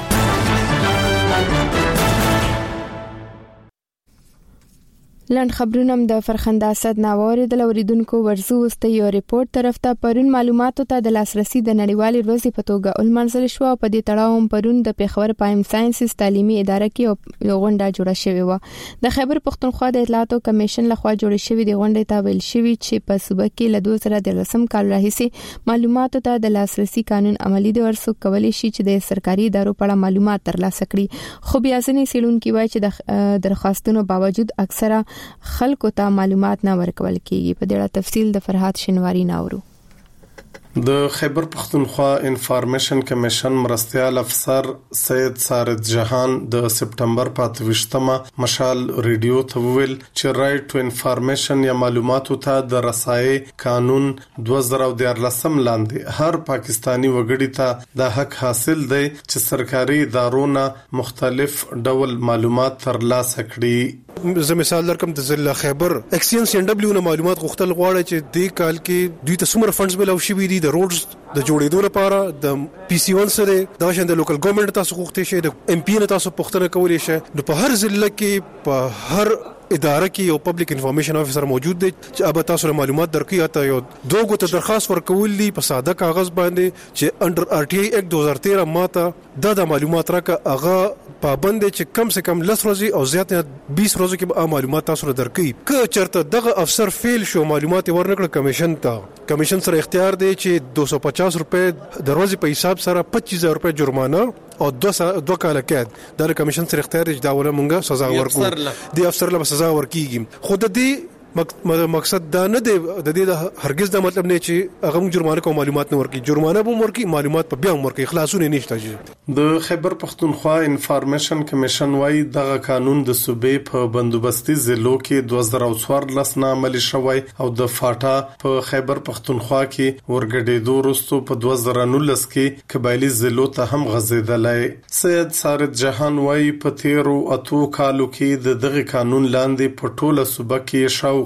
لاند خبرونه د فرخنده اسد ناوړ د لوریدونکو ورزو واستي یو ریپورت طرف ته پرون معلوماتو ته د لاسرسي د نړیوالې ورځې په توګه ولمنځل شو. په دې تړاو پرون د پیښور پایم ساينسز تعلیمي اداره کې یو غونډه جوړه شوې و. د خیبر پختونخوا د اطلاعاتو کمیشن لخوا جوړه شوې د غونډې ته ویل شوی چې په صوبه کې له دوه زره دولسم کال راهیسې معلوماتو ته د لاسرسي قانون عملی د ورسو کولای شي چې د سرکاري ادارو په اړه معلومات ترلاسه کړي. خو بیا ځنې سیلونکو وایي چې د درخواستونو باوجود اکثره خلکو ته معلومات نه ورکول کیږي. په دې اړه تفصیل د فرحات شنواری ناورو. د خیبر پختونخوا انفارمیشن کمیشن مرستیال افسر سید سارد جهان د سپټمبر په اتوشتمه مشال ریډیو ته ویل چې رائټ ټو انفارمیشن یا معلوماتو ته د رسایي قانون دوه زره دیارلسم لاندې هر پاکستانی وګړي ته د حق حاصل دی چې سرکاري ادارونه مختلف ډول معلومات ترلاسه کړي. زه مثال درکم د ضلع خیبر ایکسچینج ان ډبلیو نه معلومات غوښتل غواړي چې د کال کې دوی ته څومره فندز ملو شوي دي د روډز د جوړېدو لپاره د پی سی ون سره دا شند د لوکل ګورنمنت تاسو غوښتي شي د ام پی نه تاسو پوښتنه کولای شي. نو په هر ضلع کې په هر اداره کې یو پبلک انفارمیشن افیسر موجود دی چې اب تاسو معلومات درکې اته یو دوه غوته درخواست ورکول دي په ساده کاغذ باندې چې انډر ار ټی ای ایکټ دوه هزار تیرہ ماته دا د معلومات راکه هغه پابند چې کم سے کم لس ورځې او زیات نه بیس ورځې کې به معلومات تاسو درکې. که چرته دغه افسر فیل شو معلومات ورنکړه کمیشن ته کمیشن سره اختیار دی چې دو سو پچاس روپے د ورځې په حساب سره پچیس هزار روپے جرمانه او دوه دوه کال قید د کمیشن سره اختیار دی. دا ولا مونږه سزا ورکو دی افسر له سزا ورکیږي. خود دې مقصد دا نه دی د دې د هرگز دا مطلب نه چې هغه جرمانه کوم معلومات نه ورکي. جرمانه به ورکي معلومات په بیا ورکي خلاصونه نشته. د خیبر پختونخوا انفارمیشن کمیشن وايي دغه قانون د صوبې په بندوبستي ضلعو کې دوه زره څوارلس نه عملي شوی او د فاټا په خیبر پختونخوا کې ورګډېدو وروسته په دوه زره نولس کې قبایلی ضلعو ته هم غځېدلی. سید سارد جهان وايي په تیرو اتو کالو کې د دغه قانون لاندې په ټوله صوبه کې شاو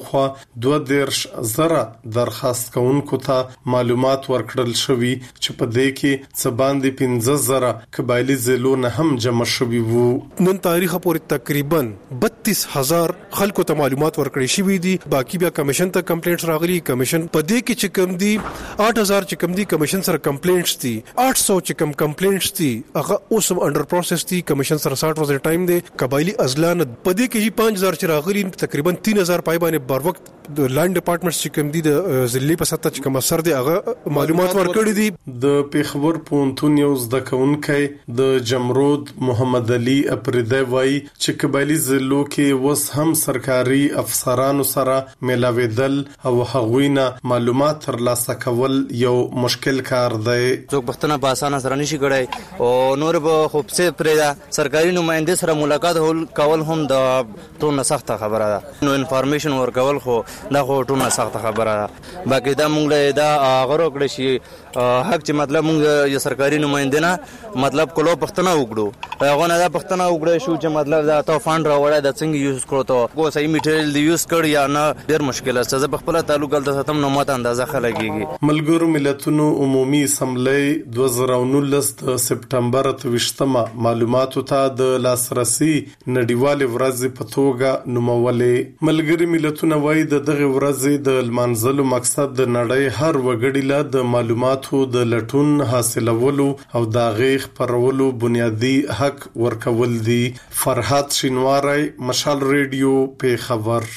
شاوخوا دوه دیرش زره درخواست کوونکو ته معلومات ورکړل شوي چې په دې کې څه باندې پنځه زره قبایلی ضلعونه هم جمع شوي وو. نن تاریخ پورې تقریبا بتیس هزار خلکو ته معلومات ورکړي شوي دي. باقي بیا کمیشن ته کمپلینټس راغلي. کمیشن په دې کې چې کم دي آठ هزار چې کم دي کمیشن سره کمپلینټس دي. آठ سو چې کم کمپلینټس دي هغه اوس انډر پروسس دي. کمیشن سره ساठ ورځې ټایم دی. قبایلی ازلان په دې کې پنځه هزار چې راغلي تقریبا تین هزار پای باندې بر وخت د لانډ ډپارټمنټ چې کم دي د ضلعي په سطح چې کوم اثر دی هغه معلومات ورکړي دي. د پیښور پونتون یو زده کوونکی د جمرود محمد علي اپریدی وایي چې قبایلی ضلعو کې وس هم سرکاري افسرانو سره ملاویدل او هغوینه معلومات ترلاسه کول یو مشکل کار دی. څوک پښتنه په اسانه سره نشي کړای او نور به خوب څه پرې سرکاري نمائنده سره ملاقات کول هم د ټول سخت خبره ده. نو انفارمیشن ورکول خو دا خو ټول سخت خبره ده. باقي دا مونږ له دا غوړو کړی شي حق چې مطلب مونږ یو سرکاري نمائنده نه مطلب کولو پښتنه وګړو هغه نه دا پښتنه وګړي شو چې مطلب دا تو فند راوړای د څنګه یوز کړو ته کو صحیح میټریل دی یوز کړ یا نه ډیر مشکل است. زه په خپل تعلق د ستم نو ماته اندازه خلګيږي. ملګرو ملتونو عمومي اسمبلی دوه زره نولس د سپټمبر اتویشتمه معلوماتو ته د لاسرسي نړیوال ورځ په توګه نومولې. ملګری ملتونه وایي د دغه ورځ د لمانځلو مقصد د نړۍ هر وګړي له د معلوماتو د لټون حاصلولو او د غیغ پرولو بنیادی حق ورکول دي. فرحات شینواری، مشال ریډیو، پیښور.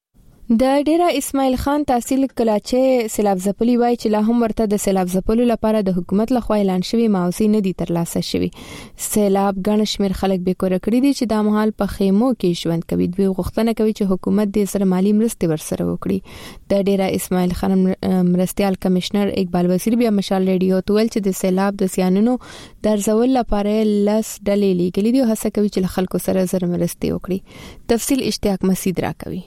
د ډیرا اسماعیل خان تحصیل کلاچې سیلاب ځپلي وای چې لا هم ورته د سیلاب ځپلو لپاره د حکومت لخوا اعلان شوی معاوضه نه دي ترلاسه شوی. سیلاب غن شمیر خلک به کور کړی دي چې د مهال په خیمو کې ژوند کوي. دوی غوښتنه کوي چې حکومت د سره مالی مرستې ورسره وکړي. د ډیرا اسماعیل خان مرستيال کمشنر اقبال وزیر بیا مشال ریډیو تول چې د سیلاب د سیانونو درځول لپاره لس ډلې لیکلي دي او هڅه کوي چې خلکو سره زر مرستې وکړي. تفصیل اشتیاق مسعود راکوي.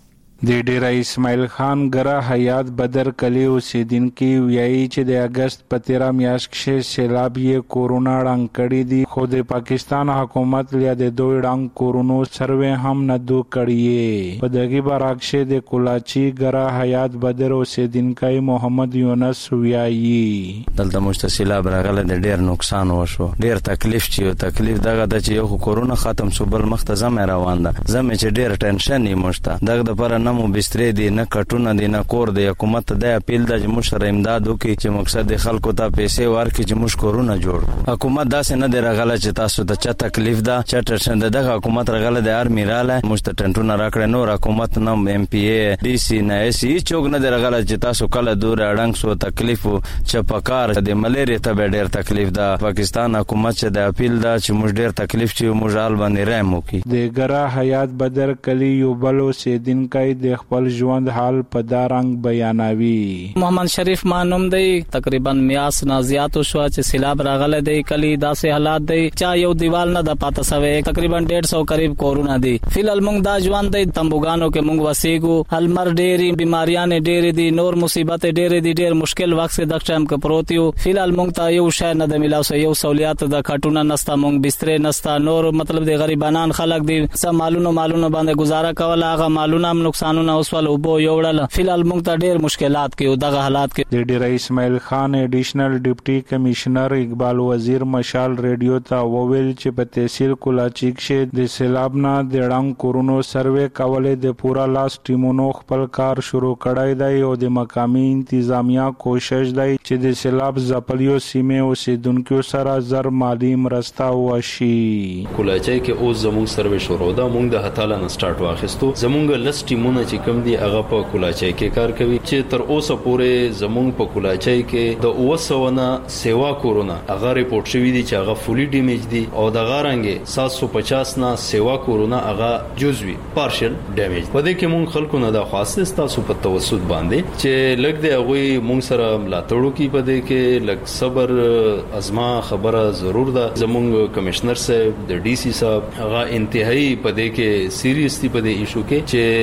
د ډیرا اسماعیل خان ګره حیات بدر کلی اوسیدونکو ویایي چې د اگست په تیرا میاشت کې سیلاب یې کورونا ړنګ کړی دی خو د پاکستان حکومت لیا د دوی ړنګ کورونو سروې هم نه دو کړی. په دغه برعکس د کولاچی ګره حیات بدر اوسیدونکو محمد یونس ویایي دلته مستسیلاب راغله د ډیر نقصان وشو. ډیر تکلیف چې تکلیف دغه د چې یو کورونا ختم شو بل مخته زمه روان ده. زمه چې ډیر ټینشن یې مشته دغه د پر نه مو بسترې دي نه کټونه دي نه کور دی. حکومت د اپیل د مشر امداد وکي چې مقصد د خلکو ته پیسې ورکړي چې موږ کورونه جوړ. حکومت داسې نه دی راغله چې تاسو ته چا تکلیف ده چا ټرشن ده. دغه حکومت راغله د ارمي رااله مشت ټنټونه راکړه. نو حکومت نه ام پی ای ډي سي نه اس ای چوک نه دی راغله چې تاسو کله دور اړنګ سو تکلیف چې پکار د ملیریا ته ډیر تکلیف ده. پاکستان حکومت چې د اپیل ده چې موږ ډیر تکلیف چې موږ حال باندې رایم وکي. د ګره حیات بدر کلی یو بل اوسیدونکو د خپل ژوند حال په دارنګ بیانوي. محمد شریف مانوم دی تقریبا میاس نه زیات شو چې سیلاب راغله دی کلی داسې حالات دی چا یو دیوال نه د پاته سوي تقریبا ډیढ़ سو قریب کورونا دی. فلال موږ دا ژوند دی تمبوګانو کې موږ وسیګو هلمر ډېری بیماریاں ډېری دي نور مصیبت ډېری دي ډېر مشکل وخت د ټایم کې پروت یو. فلال موږ ته یو شای نه د ملاو سو یو سہولیات د کټونه نستا موږ بسترې نستا نور مطلب د غریبانان خلک دي سم مالونو مالونو باندې گزاره کول هغه مالونه هم نقصانونه اوسول او بو یوړل. فلال موږ ته ډېر مشکلات کې دغه حالات کې. د ډیرا اسماعیل خان ایډیشنل ډیپټي کمشنر اقبال وزیر مشال ریډیو ته وویل چې په تحصیل کولاچی کې د سیلاب نه د ړنګ کورونو سروې کولې د پورا لاس ټیمونو خپل کار شروع کړای دی او د مقامی انتظامیه کوشش دی چې د سیلاب ځپلیو سیمې اوسیدونکو سره زر مالی مرسته وشي. کولاچی کې اوس زموږ سروې شروع ده. موږ د هټاله نه سٹارټ واخیستو. زموږ لس ټیمونه چې کوم دي هغه په کولاچی کې کار کوي چې تر اوسه پورې زموږ په کولاچی کې د اوسو نه سیوا کورونا هغه ریپورت شوی دی چې هغه فولي ډیمیج دي او د غارنګ سات سو پچاس نه سیوا کورونا هغه جزوی پارشل ډیمیج. په دې کې مونږ خلکو نه د خاصه تاسو په توسط باندې چې لګ دی هغه مونږ سره ملاتړو کې په دې کې لګ صبر ازما خبره ضرور ده. زموږ کمشنر صاحب د ډي سي صاحب هغه انتهایی په دې کې سیریس دی په دې ایشو کې چې سور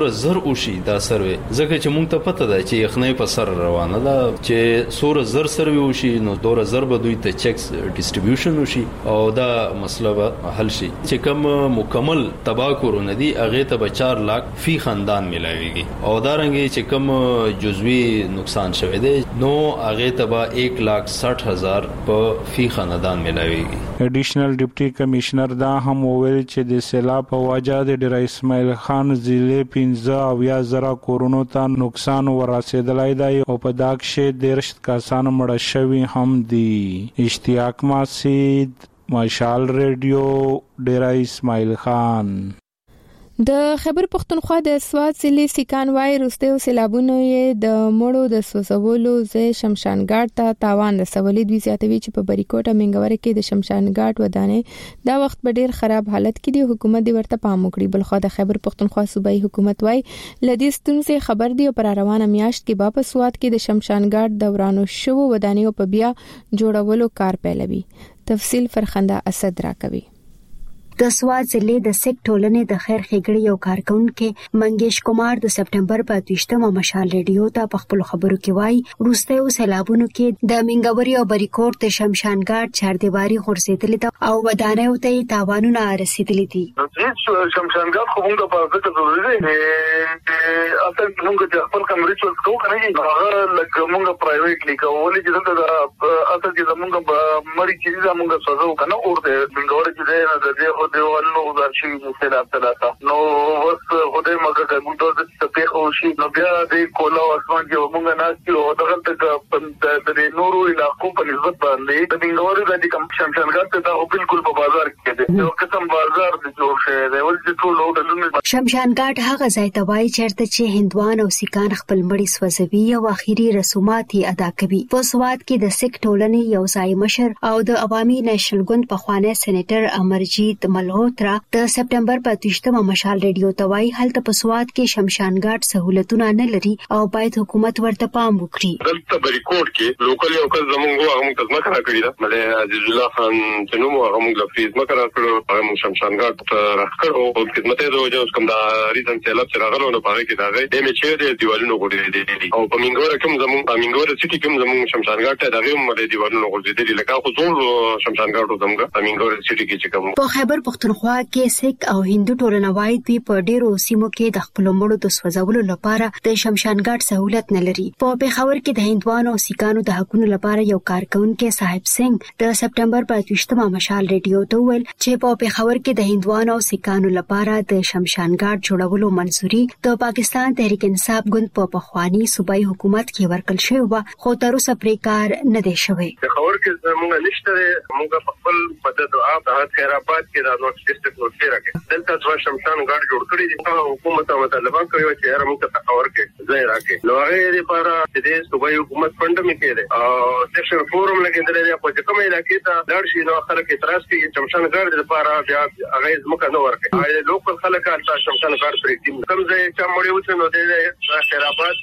سور زر وشي دا سروي ځکه چې مونږ ته پته ده چې یخنۍ په سر روانه ده چې سور زر سروي وشي نو دور زر به دوی ته چیکس ډیسټریبیوشن وشي او دا مسله به حل شي چې کوم مکمل تباہ کورونه دي هغه ته به چار لاک فی خاندان ملاويږي او دا رنګي چې کوم جزوی نقصان شوه دي نو هغه ته به एक लाख साठ हजार په فی خاندان ملاويږي. ایډیشنل ډیپټي کمشنر دا هم وویل چې د سیلاب په وجه د ډیر اسماعیل خان ضلع پنځه او یا زرا کورونو ته نقصان ورسېدلای دی او په داک شه دیرش کسان مړ شوي هم دي. اشتیاق ماسید مشال ریډیو ډیر اسماعیل خان. د خیبر پختونخوا د سوات ضلع سیکان وای روستي او سیلابونو یې د مړو د سوزولو ځای شمشانګاټ ته تاوان رسولې دوی زیاتوي چې په بریکوټه منګوره کې د شمشانګاټ ودانې دا وخت په ډیر خراب حالت کې دی. حکومت دی ورته پام وکړي. بل خو د خیبر پختونخوا صوبایي حکومت وای لدی ستونزې خبر دی او پر روانه میاشت کې با په سوات کې د شمشانګاټ دورانو شو ودانې په بیا جوړولو کار پیلوي. تفصیل فرخنده اسد راکوي. د سوات ضلع د سک ټولنې د خیر ښېګړې یو کارکونکو منګیش کمار د سپټمبر په دویشتمه مشال ریډیو ته په خپل خبرو کې وایي وروسته او سیلابونو کې د منګوري او بریکوټ ته شمشانګاټ چاردیواري غورځېدلې ده او ودانیو ته تاوانونه رسیدلې دي. شمشانګاټ خو موږ په فکر ضروري دی اصل موږ د خپل کمرې څخه کوو کنه هغه لکه موږ پرایویټ لیکو ولې چې دا اصل چې موږ مړی چې موږ سوزو کنه اورته منګوري چې د دیوالونو ورشي د سیلاب ثلاثه نو وس خوده مګه کوم ته د پیښو شي نو بیا د کولا اسمان کې موږ ناشتي او دغه ته د نورو علاقو په نسبت باندې د منګوري د کوم شمشانګاټ ته بالکل په بازار کې دی یو قسم بازار د جوړ شوی دی ول چې ټول هوټلونه شمشانګاټ هغه ځای ته وایي چیرته چې هندوان او سیکان خپل مړي سوځوي او اخیری رسومات یې ادا کوي. په سوات کې د سک ټولنې یو ځای مشر او د عوامي نېشنل ګوند په خوانه سېنیټر امرجیت ملهوترا د سپټمبر په دویشتمه مشال ریډیو ته وایي هلته په سوات کې شمشانګاټ سہولتونه نه لري او باید حکومت ورته پام وکړي. دلته بریکوټ کې لوکل یو کس زمونږ هغه موږ ځمکه راکړې ده مله عزیز الله خان چې نو هغه موږ لفظ ځمکه راکړو هغه موږ شمشانګاټ راکړو او خدمت یې د وجه کوم دا ریزن سیلاب چې راغلو نو په کې دا د میچې د دیوالونو غوړې دي او په منګور کوم زمونږ په منګور سټي کوم زمونږ شمشانګاټ ته دغه هم د دیوالونو غوړې دي لکه خو ټول شمشانګاټ زمونږ په منګور سټي کې چې کوم په خیبر پختونخوا کې سک او هندو ټولنه وایي دوی په ډیرو سیمو کې د خپل مړو د سوځولو لپاره د شمشانګاټ سہولت نه لري. په پیښور کې د هندوانو او سیکانو د حقوقو لپاره یو کارکونکو صاحب سنگ د سپټمبر په دویشتمه مشال ریډیو ته ویل چې په پیښور کې د هندوانو او سیکانو لپاره د شمشانګاټ جوړولو منځوري د پاکستان تحریک انصاف ګوند په پخوانی صوبایي حکومت کې ورکړل شوی و خو تر اوسه پرې کار نه دی شوی. پیښور کې موږ نشته موږ په خپل مدد او د خیراباد کې د نوټ ډیسټریکټ ورته راکې دلته څو شمشانګاټ جوړ کړی دي حکومت او طالبان کوي چې هر موږ ته پیښور کې ځای راکې نو هغه لپاره د صوبایي حکومت فند مې کړي او سیکشن فورم لګیدل دی په کومه علاقې ته لړ شي نو خلک اعتراض کوي چې شمشانګاټ لپاره بیا هغه ځمکه نه ورکړي هغه لوکل خلک البته شمشانګاټ پرې کوم ځای چې مړی وته نو د خیراباد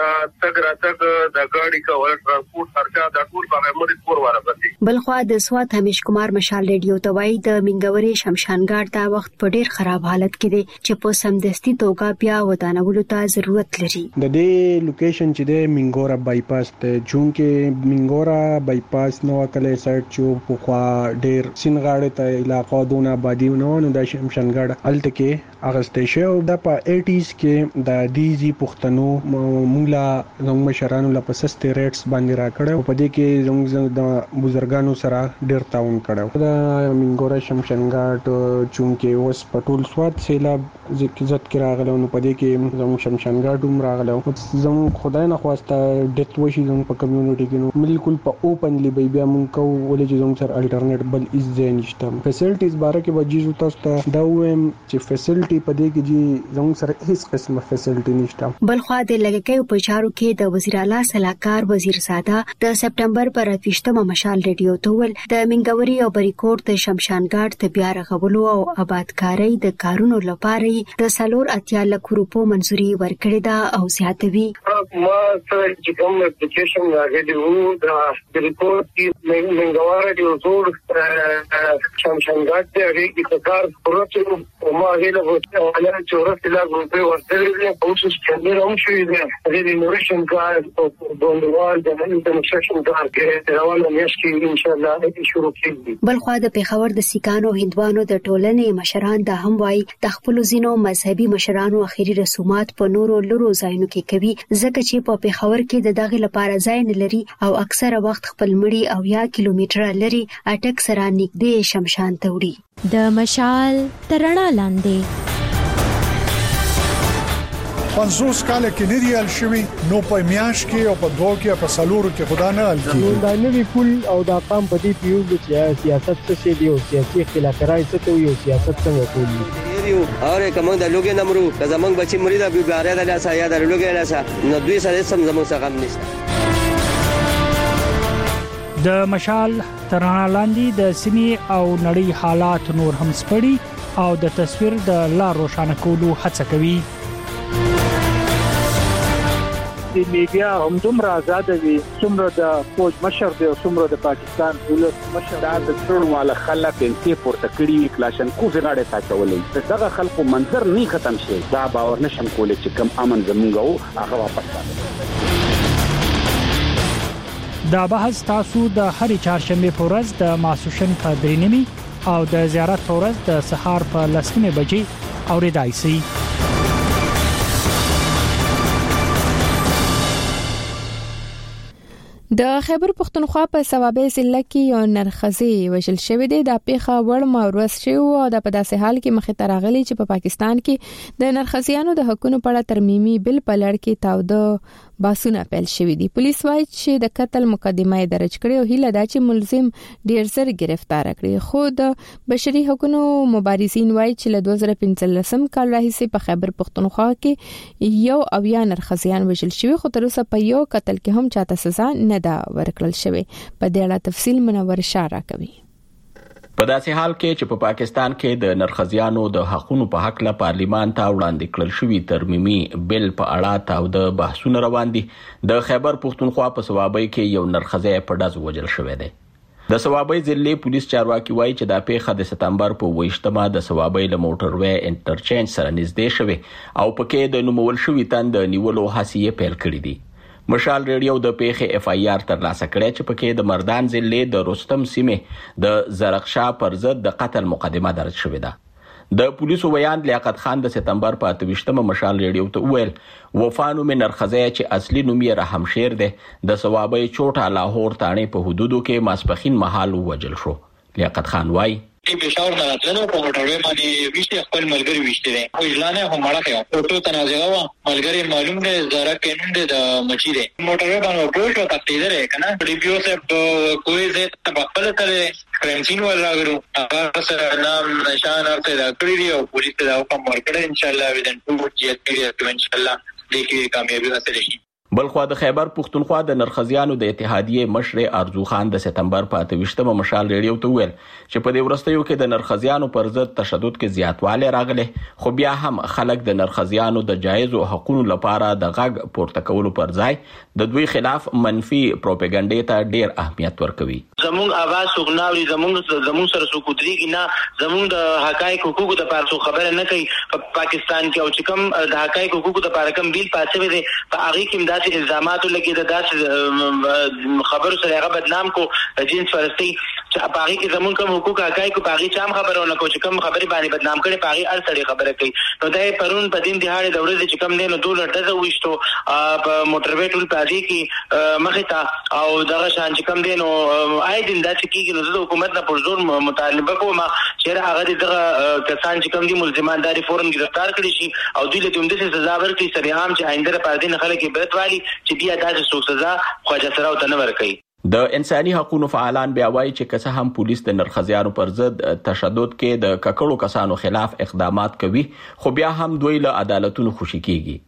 تک راتک د ګاډي کول ترانسپورت خرچه د ټول په موري پور ورغلي. بلخوا د سوات همیش کمار مشال ریډیو ته وایي د منګوري شمشانګاټ دا وخت په ډیر خراب حالت کې دی چې په سمدستي توګه بیا ودانولو ته ضرورت لري. د دې لوکیشن چې د منګورا بایپاس ته چونکه منګورا بایپاس نو کله سایت چې په خوا ډیر سینغاړې ته علاقو دونه آبادی نو نو د شمشانګاټ الته کې اغستې شو د په اټیز کې د دیزي پښتنو مولا زموږ مشرانو لپاره سستې ریټس باندې راکړو په دې کې زموږ د بزرګانو سره ډیر تعاون کړو. د منګورا شمشانګاټ چونکه اوس په ټول سواد سیلاب عزت کې راغلو نو په دې کې زموږ شمشانګاټ هم راغلو زموږ خدای نه خواسته ډیت وشي زموږ په کمیونټي کې نو بالکل په اوپنلی به بیا موږ کو ولې چې زموږ سره الټرنیټ بل از ځای نشته. فیسیلیټیز باره کې به جیزو تاسو ته دا وایم چې فیسیلیټي په دې کې چې زموږ سره هیڅ قسمه فیسیلیټي نشته. بل خو د لګکې په چارو کې د وزیر اعلی سلاکار وزیر ساده د سپټمبر پر اتوشتمه مشال ریډیو ته ول د منګوري او بریکوټ د شمشانګاټ ته بیا رغولو او آبادکاري د کارونو لپاره د سلور اتیا لک روپو منزوري ورکړې ده او زیاتوي. ما چې کوم اپلیکیشن راغلی وو د بریکوټ کې منګواره دی زور شمشانګاټ ته هغه کې کار پروسه او ما هغه له ولا چورت لا روپے ورته او څه څنګه هم شوی دی د انوویشن کار او بوندوال د انټرنیشنل کار کې روانه میاشتې ان شاء الله شروع کیږي. بلخوا د پیښور د سیکانو هندوانو د ټولنې مشران د هم وای د خپل زینو مذهبي مشرانو اخیری رسومات په نورو لورو ځایونو کې کوي ځکه چې په پیښور کې د دغه لپاره ځای نه لري او اکثره وخت خپل مړي او یا کیلومتره لري اټک سره نږدې شمشان ته وړي. د مشال ترڼا لاندې پنځوس کال کې نیریال شوی نو په میاش کې او په دوه کې په سالورو کې خدا نه الکی دا نوی پول او دا قام په دې پیو چې سیاست څه دی او سیاسي اختلافات څه ته یو سیاست څنګه کوي یو اور کوم د لوګي نمرو که زمنګ بچی مریدا به باره د لاسه یا د لوګي لاسه نو دوی سره سم زموږ څخه غم نشته. د مشال ترڼا لاندې د سیمې او نړۍ حالات نور هم سپړي او د تصویر د لار روښانه کولو هڅه کوي. د میډیا هم دومره آزاد وي څومره د فوج مشر دی او څومره د پاکستان دولت مشر دا د څړواله خلک انتي پورته کړي کلاشن کو زغاړه تاچولې دغه خلکو منظر نه ختم شي دا باور نشم کولای چې کم امن زمونږ هغه واپس راځي. دا بحث تاسو د هرې چهارشنبه په ورځ د ماسوشن په درې نیمه او د زیارت په ورځ د سهار په لسمه بجې اوریدای شئ. د خیبر پختونخوا په صوابۍ ضلع کې یو نرخزي وژل شوی دی. د پیښه وړ مورث شو او د په داسې حال کې مخې ته راغلی چې په پا پاکستان کې د نرخزیانو د حقوقو په اړه ترمیمي بل په لړ کې تاوده باسونه پیل شوی دي. پولیس وايي چې د قتل مقدمه درج کړي او هیله ده چې ملزم ډیر زر گرفتار کړي. خو د بشري حقوقو مبارزین وايي چې له دوه زره پنځلسم کال راهیسې په خیبر پختونخوا کې یو اویا نرخزیان وژل شوی خو تر اوسه په یو قتل کې هم چاته سزا نه دا ورکړل شوی. په دې اړه تفصیل منور اشاره کوي. په داسې حال کې چې په پا پاکستان کې د نرخزیانو د حقوقو په حق له پارلیمان ته وړاندې کړل شوی ترمیمي بل په اړه تاو د بحثونه روان دي. د خیبر پختونخوا په صوابۍ کې یو نرخزی په ډز وژل شوی دی. د صوابۍ ضلع پولیس چارواکي وایي چې دا پیښه د سپتمبر په ویشتمه د صوابۍ له موټروي انټرچینج سره نږدې شوی او پکې د نومول شوی تن د نیولو هڅې پیل کړې دي. مشال ریډیو د پیښې اف آی آر ترلاسه کړې چې پکې د مردان ضلع د رستم سیمه د زرقشا پر ضد د قتل مقدمه درج شوې ده. د پولیسو بیان لیاقت خان د سپتمبر په اتوشتمه مشال ریډیو ته ویل وفانو من نرخزی چې اصلي نوم یې رحم شیر ده د صوابۍ چوټا لاهور تانې په حدودو کې ماسپخین محل وجل شو. لیاقت خان وایي چې پېښور نه راتلنو په موټروي باندې ویشته خپل ملګری ویشته دي او اجلانه هم مړه کړو ټوټو تنازعه وا ملګری معلوم دی زره کینون دی د مچی دی موټروي باندې ټوټو تقدیر کنه ډي پی او سے کوئی زه تبقل کړي کرنسین ولا غرو هغه سره نام نشان ارته دا کړی دی او پولیس دا حکم ورکړي ان شاء الله ودن ټول چې ان شاء الله د کې کامیابی حاصل شي. بلخوا د خیبر پختونخوا د نرخزیانو د اتحادیه مشر ارزو خان د سپتمبر په اتوشتمه مشال ریډیو ته ویل چې په دې ورستیو کې د نرخزیانو پر ضد تشدد کې زیاتواله راغله خو بیا هم خلک د نرخزیانو د جایز او حقوقو لپاره د غږ پورته کولو پر ځای د دوی خلاف منفي پروپاګاندا ته ډیر اهمیت ورکوي. زموږ आवाज وګناوري زموږ زموږ سره سو کوتريږي نه زموږ د حقایق حقوقو د پاره خبره نه کوي. په پاکستان کې او چې کوم د حقایق حقوقو د پاره کوم بیل پاتې وي په هغه کې داسې الزامات لګي د داسې خبرو سره هغه بدنام کو جنس فرستی چې په هغه کې زموږ کوم حقوق حقایق په هغه چام خبرونه کو چې کوم خبري باندې بدنام کړي په هغه ارسړي خبره کوي. نو دا پرون په دین دهاړي د ورځې چې کوم نه نو دوه لټه وښتو په موټروي ټول پادي کې مخه تا او دغه شان چې کوم دین او آی دین د چې کې نو حکومت نه پر زور مطالبه کوم چې هغه دغه کسان چې کوم دي ملزمان داري فورن گرفتار کړي شي او دوی له دومره سزا ورکړي سره عام چې آینده پر دین خلک عبرت والی چې بیا داسې څوک سزا خواجه سره وته نه ورکړي. د انساني حقوقو فعالان بیا وایي چې که څه هم پولیس د نرخزیانو پر ضد تشدد کې د ککړو کسانو خلاف اقدامات کوي خو بیا هم دوی له عدالتونو خوشي کیږي.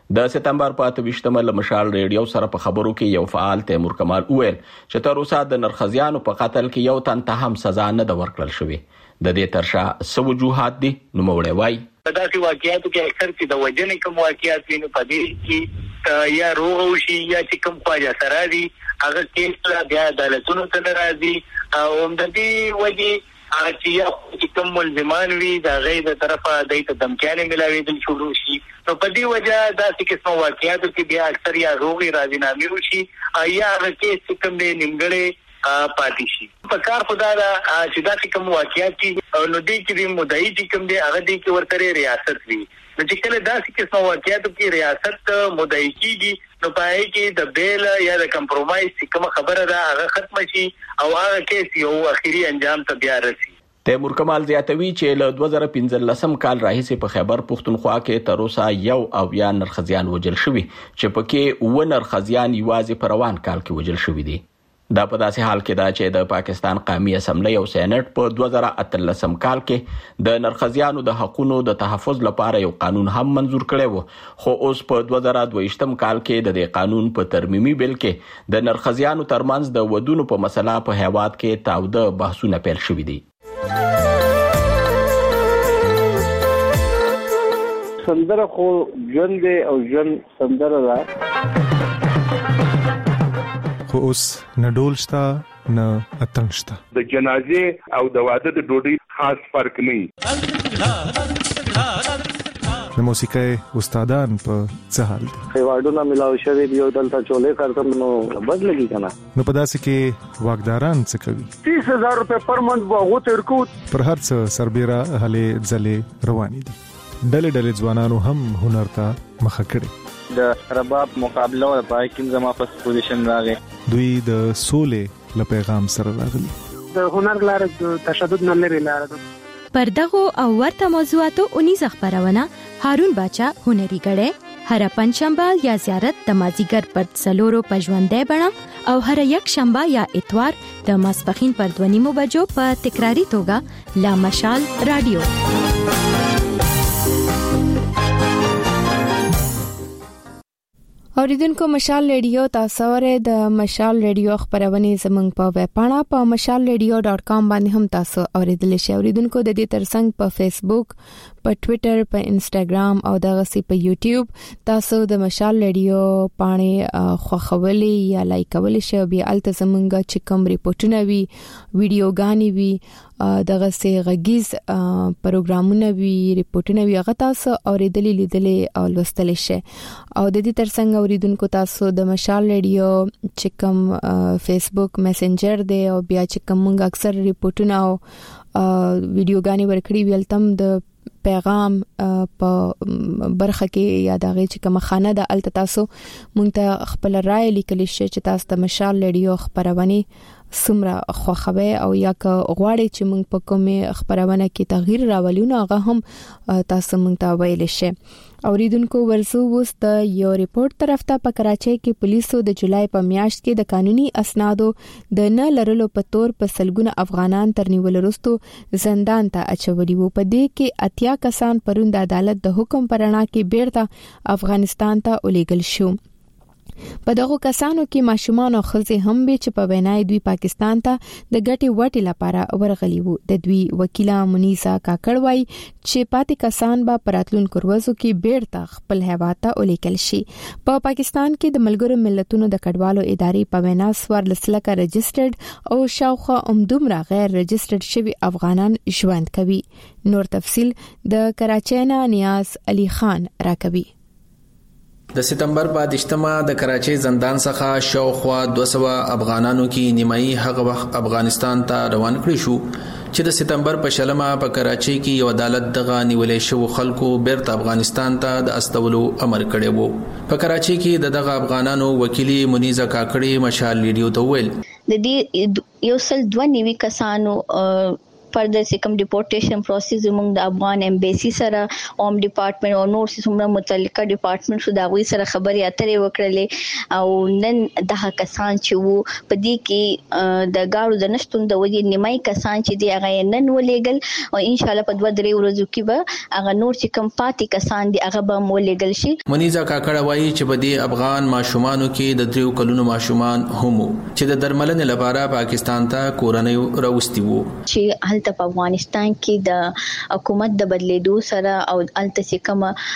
د سپتمبر په اته ویشتمه له مشال ریډیو سره په خبرو کې یو فعال تیمور کمال وویل چې تر اوسه د نرخزیانو په قتل کې یو تن ته هم سزا نه ده ورکړل شوې. د دې ترشا څه وجوهات دي نو موړی وای. په داسې واقعیاتو کې اکثر چې د وجنې کوم واقعیات وي نو په دې کې یا روغ وشي یا چې کوم خواجه سره دي هغه کیس بیا عدالتونو ته راځي او د دې وجې هغه چې کوم ملزمان وي د غیر د طرفه د ته دمکانې ملاوي شروع شي نو په دې وجه داسې قسم واقعیاتو کې بیا اکثر یا روغي راځنامې وشي یا هغه کیس کوم د نیمګړې پاتې شي. په کار خدا دا چې دا کوم واقعیت دي نو دې کې د مدعي چې کوم دی هغه دې کې ورته ریاست وي نو چې کله داسې قسم واقعیاتو کې ریاست مدعي کیږي نو پای کې د بیل یا د کمپرومایز کوم خبره ده هغه ختم شي او هغه کیس یو اخیری انجام ته بیا رسي. تیمور کمال زیاتوي چې له دوه زره پنځلسم کال راهیسې په خیبر پښتونخوا کې تر اوسه یو او یا نرخزیان وجل شوي چې پکې و نرخزیان یوازې په روان کال کې وجل شوي دي. دا په داسې حال کې دا چې د پاکستان قومي اسمبلی او سېنات په دوه زره اتلسم کال کې د نرخزیانو د حقوقو د تحفظ لپاره یو قانون هم منزور کړی و خو اوس په دوه زره دوهشتم کال کې د دې قانون په ترمیمي بل کې د نرخزیانو ترمنځ د ودونو په مسله په هیواد کې تاوده بحثونه پیل شوي دي. سندره خو ژوند او ژوند سندره ده خو اوس نه ډول شته نه اتنګ شته. د جنازې او د واده د ډوډۍ خاص فرق نه. د موسیقۍ استادان په څه حال دي؟ ایوارډونه ملاو شوی دی او دلته چولې کارتم نو بد لګي کنه. نو په داسې کې واګداران څه کوي؟ تیس هزار روپے پر منټ وغو تر کو پر هر څه سربېره هلې ځلې روانې دي. ډلې ډلې ځوانانو هم هنر ته مخه کړي. د رباب مقابله او پای کې زما په پوزیشن راغی. دوی د سولې له پیغام سره راغلي. د هنر لار د تشدد نه لري لار ده. پر دغه او ورته موضوعاتو اونیز خبرونه هارون باچا هنري غړې هر پنځشنبه یا زیارت د مازیګر پر څلورو پژوندې بڼه او هر یک شنبه یا اتوار د ماسپخین پر دوه نیمو بجو په تکراری توګه لا مشال رادیو. اوریدونکو مشال ریډیو تاسو ورته د مشال ریډیو خبرونه زمنګ په ویب پاڼه په مشال ریډیو ډاٹ کام باندې هم تاسو اوریدل شئ. اوریدونکو د دې ترڅنګ په فیسبوک، په ټوئیټر، په انسټاګرام او دغه سی په یوټیوب تاسو د مشال ریډیو پاڼې خوښولې یا لایک کولې شئ. بیا الته زمونږ چې کوم ریپورتونه وی ویډیوګانی وی دغه سي غږیز پروګرامونه وی ریپورتونه وی هغه تاسو اوریدلې لیدلې او لوستلې شئ. او د دې ترڅنګ اوریدونکو تاسو د مشال ریډیو چې کوم فیسبوک میسنجر دی او بیا چې کوم موږ اکثر ریپورتونه او ویډیوګانی ورکړي ویل تم د پیغام په برخه کې یا دغه چې کوم خانه د الته تاسو مونږ ته خپل رائے لیکلی شئ چې تاسو د مشال ریډیو خبرونه سمره خوخوي او یا که غواړئ چې مونږ په کومه خبرونه کې تغییر راولیو نو هغه هم تاسو مونږ ته ویل شئ. اوریدونکو ورسو وس د یو ریپورت طرف ته په کراچۍ کې پولیسو د جولای په میاشت کې د قانوني اسنادو د نه لرلو په تور په سلګونه افغانان تر نیول وروسته زندان ته اچولي وو. په دې کې اتیا کسان پروند عدالت د حکم پرانا کې بیرته افغانستان ته ولېږل شو. په دغه کسانو کې ماشومان او ښځې هم به چې په وینای دوی پاکستان ته د ګټي وټي لپاره ورغلي وو. د دوی وکیله منیزا کاکړ وای چې پاتې کسان به پراتلونکو ورځو کې بیرته خپل هیواد ته ولیکل شي. په پا پاکستان کې د ملګرو ملتونو د کډوالو ادارې په وینا سوار لسلکه رجسټرډ او شاوخوا عمدومره غیر رجسټرډ شوی افغانان ژوند کوي. نور تفصيل د کراچۍ نه نیاز علي خان راکوي. د سپتمبر په دشتمه د کراچۍ زندان څخه شاوخوا دوه سوه افغانانو کې نیمایي هغه وخت افغانستان ته روان کړی شو چې د سپتمبر په شلمه په کراچۍ کې یو عدالت دغه نیولې شو خلکو بیرته افغانستان ته د استولو امر کړی وو. په کراچۍ کې د دغه افغانانو وکیلی منیزا کاکړي مشال ریډیو ته ویل د دې یو سل دوه نیوي کسانو فردر سکم ډیپورټیشن پروسس موږ د افغان امبیسي سره اوم ډپارټمنټ او نور څومره متعلقه ډپارټمنټ شو دا غوي سره خبرې اترې وکړلې او نن دغه کسان چې وو په دې کې د گاړو د نشټون د وجې نیمای کسان چې دی هغه نن ولېګل او ان شاء الله په دوه درې ورځو کې به هغه نور چې کم پاتې کسان دی هغه به مولېګل شي. منیزه کاکړه وایي چې په دې افغان ماشومانو کې د دریو کلونو ماشومان هم چې د درملنې لپاره پاکستان ته کورنۍ راوستي وو چې هلته په افغانستان کې د حکومت د بدلیدو سره او هلته چې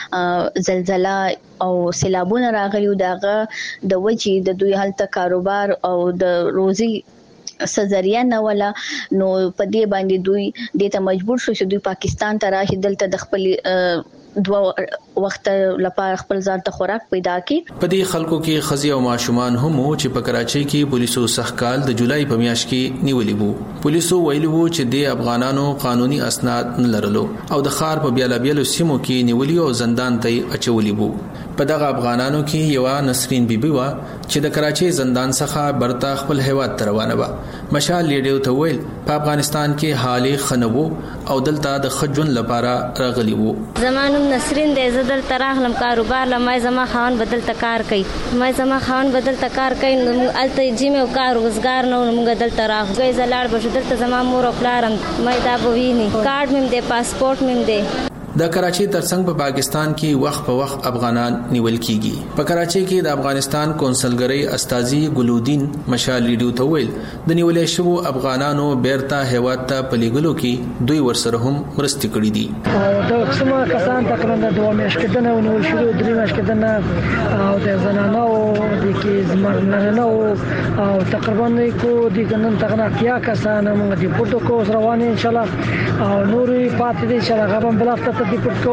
کوم زلزلہ او سیلابونه راغلیو دغه د وجې د دوی هلته کاروبار او د روزي سزریه نه ولا نو په دې باندې دوی د ته مجبور شو چې دوی پاکستان ته راشي دلته د خپل دوه وخت لپاره خپل ځان ته خوراک پیدا کړي. په دې خلکو کې خزي او ماشومان هم چې په کراچۍ کې پولیسو سخکال د جولای په میاشت کې نیولې وو. پولیسو ویلي وو چې د افغانانو قانوني اسناد نه لرلو او د خار په بیل بیل سیمو کې نیولې او زندان ته اچولې وو. په دغه افغانانو کې یو نسرین بیبي وا چې د کراچۍ زندان څخه برتا خپل هیواد ته روانه و. مشال لیډیو ته ویل په افغانستان کې حالې خنوو او دلته د خجون لپاره راغلی وو. زمانو نسرین د زدل تراغلم کاروبار لمای زما خان بدل تکار کوي مای زما خان بدل تکار کوي نو الته جیمه او کار روزګار نو موږ دل تراغ گئی زلاړ بشو دلته زما مور او پلارم مای دا بوینی کارت مم دې پاسپورت مم دې. د کراچۍ ترڅنګ په پاکستان کې وخت په وخت افغانان نیول کیږي. په کراچۍ کې د افغانستان کونسلګری استاذي ګلودین مشال لیډیو ته ویل د نیولې شوو افغانانو بیرته هیواد ته پلیګلو کې دوی ورسره هم مرستې کړې دي. دا څومره کسان تقریبا د دوه میاشتې دنه ونیول شو درې میاشتې دنه او د زنانو د کې زمرنانو او تقریبا کو د ګنن تغنا کیا کسان موږ د پورتو کو روانه ان شاء الله او نورې پاتې دي چې هغه هم بلافته د پټکو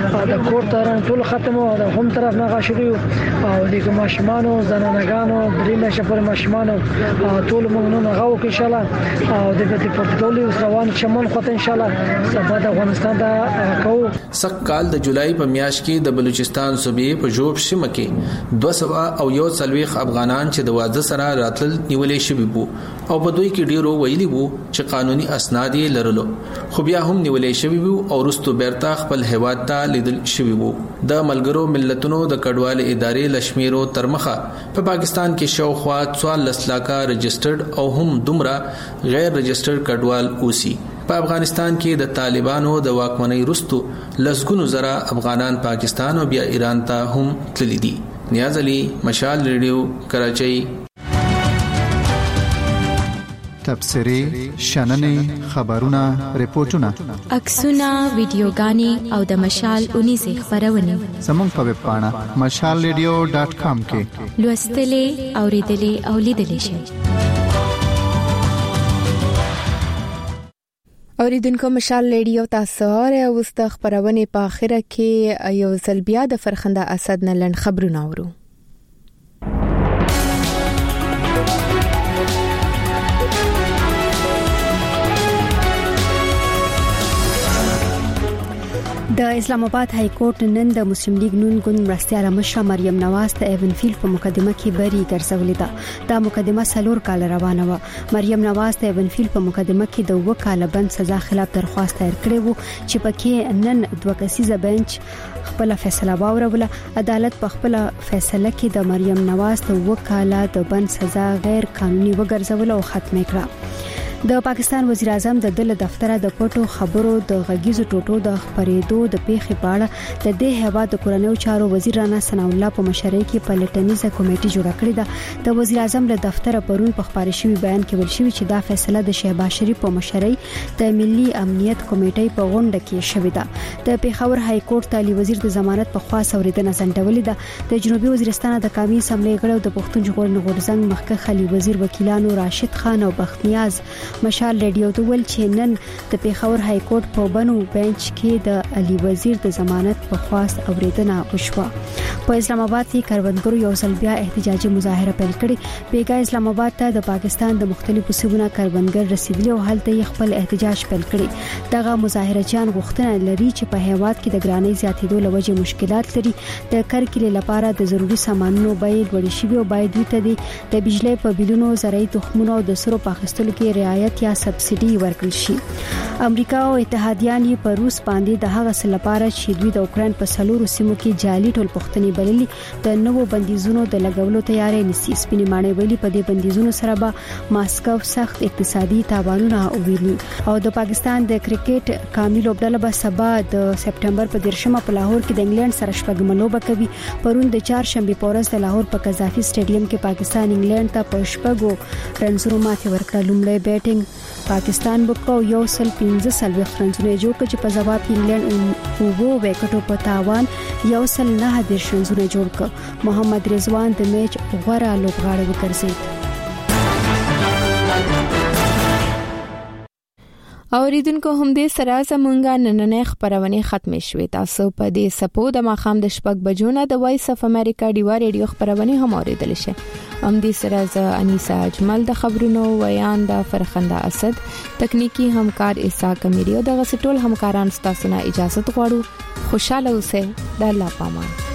د کور تران ټول ختمو او د هم طرف نه غاشري او د ماشومانو زنانګانو درې مشه پر ماشومانو ټول موږ نه غاو کې ان شاء الله او د دې پټکولې روان شمول خو ان شاء الله سبا د افغانستان دا کو. سک کال د جولای په میاشت کې د بلوچستان صوبې په جوب شمه کې دوه سوه او یو څلويخ افغانان چې د واده سره راتل نیولې شوی وو او په دوی کې ډیرو ویلي وو چې قانوني اسناد یې لرلو خو بیا هم نیولې شوی وو او رستو بیرته خپل هیواد ته لیدل شوی وو. د ملګرو ملتونو د کډوال ادارې لشمیرو ترمخه په پاکستان کې شاوخوا څوارلس لاکه رجسټرډ او هم دومره غیر رجسټرډ کډوال اوسي. په افغانستان کې د طالبانو د واکمنۍ رستو لسګونو زره افغانان پاکستان او بیا ایران ته هم تللي دي. نیاز علي مشال ریډیو کراچۍ. تبصرې شننې خبرونه ریپورتونه عکسونه ویډیوګانې او د مشال اونیزه خبرونه زموږ په ویب پاڼه مشال ریډیو ډاټ کام کې لوستلې اوریدلې او لیدلې شئ. اوریدونکو مشال ریډیو تاسو اوس د خبرونه په اخره کې یو ځل بیا د فرخنده اسد نه لن خبرونه اورو. د اسلام آباد های کورټ نن د مسلم لیگ نون ګوند مرستیاله مشره مریم نواز ته ایون فیل په مقدمه کې بری ګرځولې ده. دا مقدمه سلور کال روانه و. مریم نواز ته ایون فیل په مقدمه کې د وو کال بند سزا خلاف درخواست تر کړې وو چې پکې نن دوه کسیزه بنچ خپل فیصله واوروله. عدالت په خپل فیصله کې د مریم نواز ته وو کال د بند سزا غیر قانوني وګرځول او ختم کړه. د پاکستان وزیر اعظم د دله دفتر د پټو خبرو د غږیزو ټوټو د خبرېدو د پیښې په اړه د دې هیواد د کورنیو چارو وزیر رانا ثنا الله په مشرۍ کې پلټنیزه کمیټه جوړه کړې ده. د وزیر اعظم له دفتر پرون په خبري شوی بیان کې ویل شوی چې دا فیصله د شهباز شریف په مشرۍ د ملي امنیت کمیټې په غونډه کې شوې ده. د پیښور های کورټ تعالی وزیر د ضمانت په خوا اوریدنه سنټولې ده. د جنوبي وزیرستان د قومي اسمبلی غړو د پښتون ژغورنې غورځنګ مخکښ خلی وزیر وکیلانو راشد خان او بختنیاز مشال ریډیو ته ول چې نن د پیښور های کورټ په بنو بنچ کې د علي وزیر د ضمانت په خواست اوریدنه وشوه. په اسلام آباد کې کروندګرو یو ځل بیا احتجاجي مظاهره پیل کړې. بیګا اسلام آباد ته د پاکستان د مختلفو سیمونو کروندګر رسیدلي او هلته خپل احتجاج پیل کړي. دغه مظاهرچیان غوښتنه لري چې په هیواد کې د ګرانۍ زیاتېدو لوجه مشکلات لري. د کرکلې لپاره د ضروري سامانونو بیې لوړې شوي او باید دوی ته د بجلی په بلونو، زرعي تخمونو او د سرو په اخیستلو کې رعایت یا سبسایډي ورکړل شي. امریکا او اتحادیان یې په روس باندې د هغه څه لپاره چې دوی د اوکرين په سلورو سیمو کې جعلي ټولپوښتنې بللي د نوو بندیزونو د لګولو تیاری نیسي. سپینې ماڼۍ ویلي په دې بندیزونو سره به ماسکو سخت اقتصادي تاوانونه وویني. او د پاکستان د کرکټ کامل لوبډله به سبا د سپټمبر په دیرشمه په لاهور کې د انګلند سره شپږم لوبه کوي. پرون د چهارشنبه په ورځ د لاهور په قذافي سټیډیم کې پاکستان انګلند ته په شپږو رنزونو ماتې ورکړه. لومړی بیټینګ پاکستان وکړ، یو سل پنځه څلوېښت رنزونه جوړ کړ چې په جواب کې انګلند اوو وکټو په تاوان یو سل نه دېرش رنزونه جوړ کړ. محمد رضوان د میچ غوره لوبغاړی وګرځید. اوریدونکو هم دې سره زمونږه نننې خبرونه ختمه شوې. تاسو په دې سپو د ماخام د شپږ بجو نه د وایس اف امریکا ډیوا ریډیو خبرونه هم اوریدل شي. هم دې سره ز انیسا اجمل د خبرونو ویان د فرخنده اسد، تکنیکی همکار اسحاق امیری او د غسټول همکاران ستاسو نه اجازه غواړو. خوشاله اوسئ. د الله پامان.